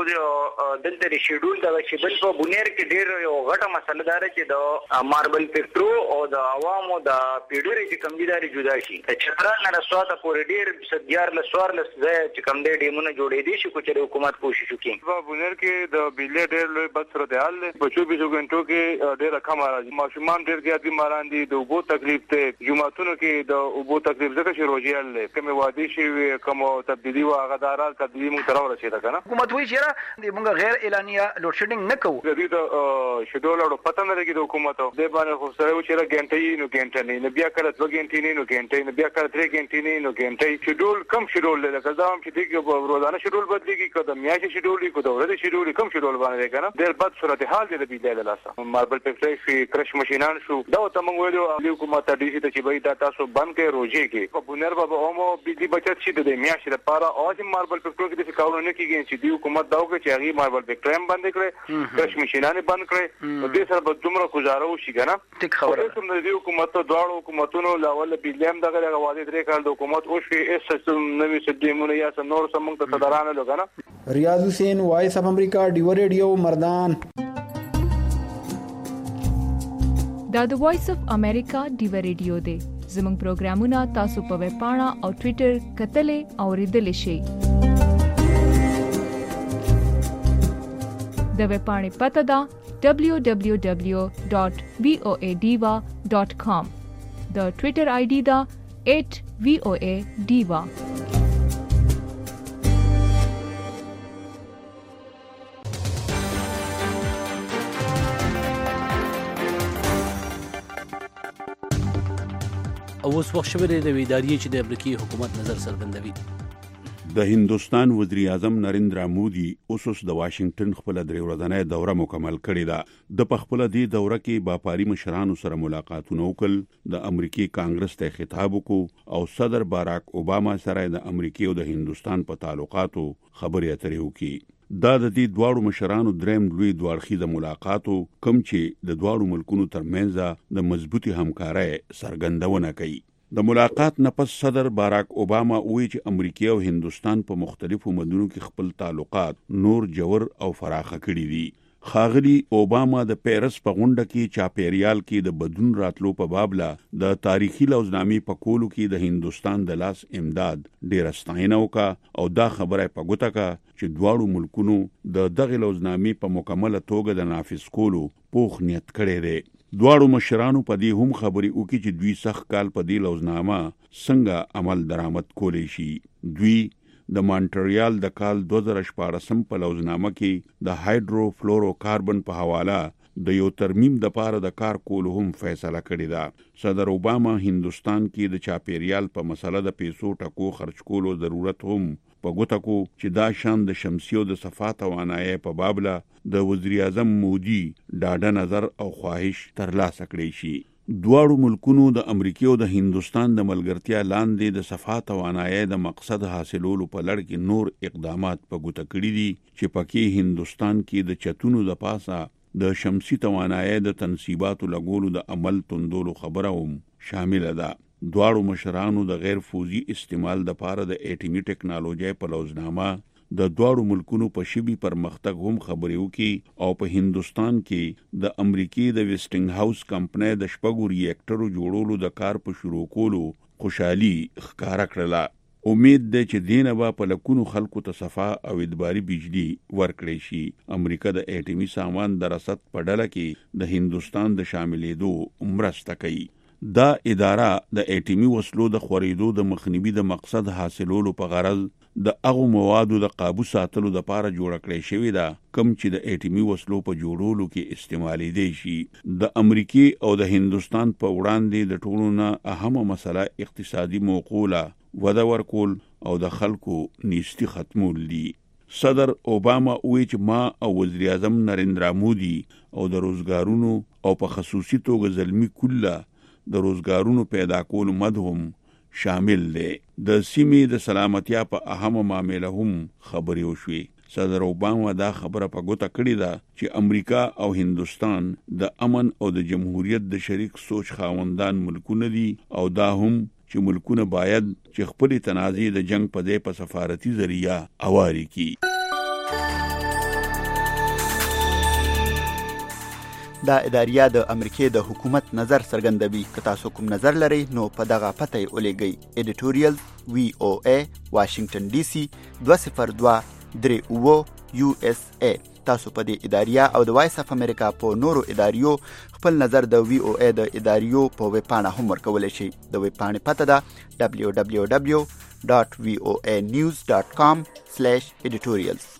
خو دلته د شیډول د شیبل په بونیر کې ډیر یو غټه مسله ده چې د ماربل فیکټرو او د عوامو د پیډوري چې کمزوري جدا شي. چترال نه رسواته پورې ډیر سديار لسوار لس چې کم دی ډیمونه جوړې دي چې کوم حکومت کوشش وکړي. په بونیر کې د بجلی ډیر لوی بد صورت حال دی. په چوبیسو غنټو کې ډیر کم راځي. ماشومان ډیر زیات بیماران دي. د اوبو تکلیف ته جمعهتونو کې د اوبو تکلیف ځکه چې روزيال دی. کوم وادي شي کوم تبدیلی او غدارات تبدیلی مو تر ورسېده کنه. حکومت وایي چې د موږ غیر اعلانیه لوډ شیډینګ نه کوو. د دې د شیډول او پته نه لګي د حکومت د باندې خو سره و چې ګنټې نو ګنټې نه بیا کله دوه ګنټې نه ګنټې نه بیا کله درې ګنټې نه ګنټې شیډول کم شیډول لکه دا هم چې دغه روزانه شیډول بدلېږي کله میاشتې شیډول کله ورځې شیډول کم شیډول باندې کنه ډېر بد صورت حال دی د بجلی له لاسه. ماربل فیکټری شي کرش ماشینان شو دا ته موږ ویلو د حکومت د دې ته چې به دا تاسو بند کړئ روزي کې په بونیر په اومو بجلی بچت شي د میاشتې لپاره او چې ماربل فیکټری کې د کارونه کیږي چې د حکومت دا وکړي چې هغه ماربل فیکټری بند کړي کرش ماشینان بند کړي نو دې سره به دومره گزاره وشي کنه. ټیک خبره ده. کوم د حکومت دواړو حکومتونو لاول بجلی هم دغه غواړي درې کال د حکومت او شي اس نوې سدیمونه یا نور سمون ته تدارانه لګنه. ریاض حسین وایس اف امریکا ډیو ریډیو مردان. دا د وایس اف امریکا ډیو ریډیو دی. زموږ پروګرامونه تاسو په ویب پاڼه او ټوئیټر کتلې او ریډلې شئ. د ویب پاڼې پته ده دبلیو دبلیو دبلیو ډاٹ وی او ای ډیوا ډاٹ کام. د ټوئیټر آی ډي ده ایٹ وی او ای ډیوا. اوس وخت شوی دی د ادارې چې د امریکای حکومت نظر څرګندوي. د هندستان وزیر اعظم نریندرا مودي اوس د واشنگټن خپل درې ورځنۍ دوره مکمل کړې ده. د خپل دې دوره کې باپاري مشرانو سره ملاقاتونه وکړل، د امریکای کانګرس ته خطاب وکړ او صدر باراک اوباما سره د امریکای او د هندستان په تعلقاتو خبرې اترې وکړي. دا د دې دواړو مشرانو دریم لوی دوړخیزه ملاقاتو کوم چې د دواړو ملکونو ترمنځ د مضبوطی همکارۍ څرګندونه کوي. د ملاقات نه پس صدر باراک اوباما وایي چې امریکا او هندستان په مختلفو مدنونو کې خپل تعلقات نور جوړ او فراخه کړي دي. خاغلی اوباما د پیرس په غونډه کې چاپیریال کې د بدون راتلو په بابله د تاریخي لوزنامې په کولو کې د هندستان د لاس امداد ډیر ستاینه وکړه او دا خبره په ګوته کړه چې دواړو ملکونو د دغه لوزنامې په مکمله توګه د نافذ کولو پوخ نیت کړی دی. دواړو مشرانو په دې هم خبرې وکړي چې دوی سخت کال په دې لوزنامه څنګه عمل درآمد کولی شي. دوی د مونټریال د کال دوه زره شپاړسم په لوزنامه کې د هایدرو فلورو کاربن په حواله د یو ترمیم د پاره د کار کولو هم فیصله کړې ده. صدر اوباما هندستان کې د چاپیریال په مسله د پیسو ټکو خرج کولو ضرورت هم په ګوته کو چې دا شان د شمسیو د صفا توانایي په بابله د وزیر اعظم مودي ډاډه نظر او خواهش ترلاسه کړی شي. دواړو ملکونو د امریکا او د هندستان د ملګرتیا لاندې د صفا توانایي د مقصد حاصلولو په لړ کې نور اقدامات په ګوته کړی دي چې پکې هندستان کې د چتونو د پاسه د شمسي توانایي د تنصیباتو لګولو د عمل توندولو خبره هم شامل ده. دواړو مشرانو د غیر فوزي استعمال د پاره د اټومي ټیکنالوژي په لوزنامه د دواړو ملکونو په شبي پرمختګ هم خبرې وکړي او په هندستان کې د امریکای د ویسټینګ هاوس کمپنۍ د شپږو ریاکټرو جوړولو د کار په شروع کولو خوشحالي ښکارا کړله. امید ده چې دینه با په لکونو خلکو ته صفا او ادباري بجلی ورکړي شي. امریکا د اټومي سامان د رصد په ډله کې د هندستان د شاملېدو مرسته کوي. دا اداره د اټومي وسلو د خورېدو د مخنیوي د مقصد حاصلولو په غرض د هغو موادو د قابو ساتلو د پاره جوړ کړی شوی ده کوم چې د اټومي وسلو په جوړولو کې استعمالېدی شي. د امریکای او د هندستان په وړاندې د ټولو نه اهمه مسله اقتصادي موقوله وده ورکول او د خلکو نیستی ختمول دي. صدر اوباما وی چې ما او وزیر اعظم نریندرا مودي او د روزګارونو او په خصوصي توګه زلمی کله د روزګارونو پیدا کولو مدهم شامل دی. د سیمې د سلامتیا په اهمه معاملې هم خبرې وشوي. صدر اوباما دا خبره په ګوته کړې ده چې امریکا او هندستان د امن او د جمهوریت د شریک سوچ خاوندان ملکونه دي او دا هم چې ملکونه باید چې خپل تنازع د جنگ په ځای په سفارتي ذریعہ اواري کی. دا اداریه د امریکای د حکومت نظر څرګندوي. که تاسو کوم نظر لرئ نو په دغه پته یې ولېږئ. ایډیټوریال وی او ای واشنگټن ډي سي دوه صفر دوه درې اووه یو اس ای. تاسو په دې اداریه او د وایس اف امریکا په نورو اداریو خپل نظر د وی او ای د اداریو په ویب پاڼه هم ورکولی شئ. د ویب پاڼې پته ده دبلیو دبلیو دبلیو ډاټ وی او ای نیوز ډاټ کام سلیش ایډیټوریالز.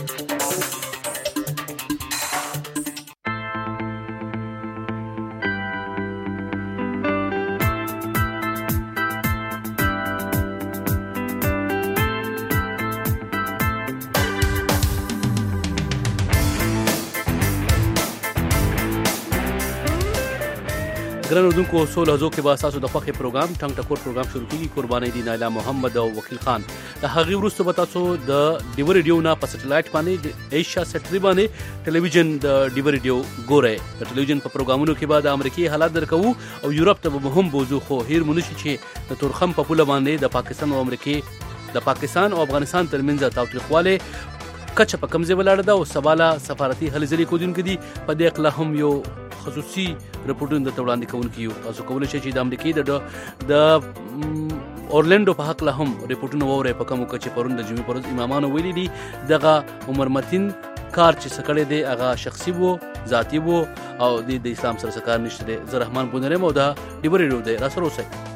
ګران اردوونکو سو لحظو کې به تاسو د خوښې پروګرام ټنګ ټکور پروګرام شروع کیږي. قرباني دي نایلا محمد او وکیل خان. د هغې وروسته به تاسو د ډیو ریډیو نه په سټلایټ باندې د ایشیا سټری باندې ټلویزیون د ډیو ریډیو ګورئ. د ټلویزیون په پروګرامونو کې به د امریکای حالات درکو او یورپ ته به مهم موضوع خو هیر مونږ چې د تورخم په پوله باندې د پاکستان او امریکای د پاکستان او افغانستان ترمنځ تاوتریخواله کچه په کمزې ولاړه ده او سباله سفارتي هلې ځلې کوونکي دي. په دې اقلا هم یو خصوصي رپورټونه د وړاندې کوونکي یو. تاسو کولی شئ چې د امریکای د د اورلینډو په حق له هم رپورټونه وورئ په کومو کې چې پرون د جمعې پر ورځ امامانو ویلي دي دغه عمر متین کار چې څه کړی دی هغه شخصي وو ذاتي وو او د اسلام سره څه کار نشته دی. زه رحمان بونرم او دا ډیبر ریډیو دی. راسره اوسئ.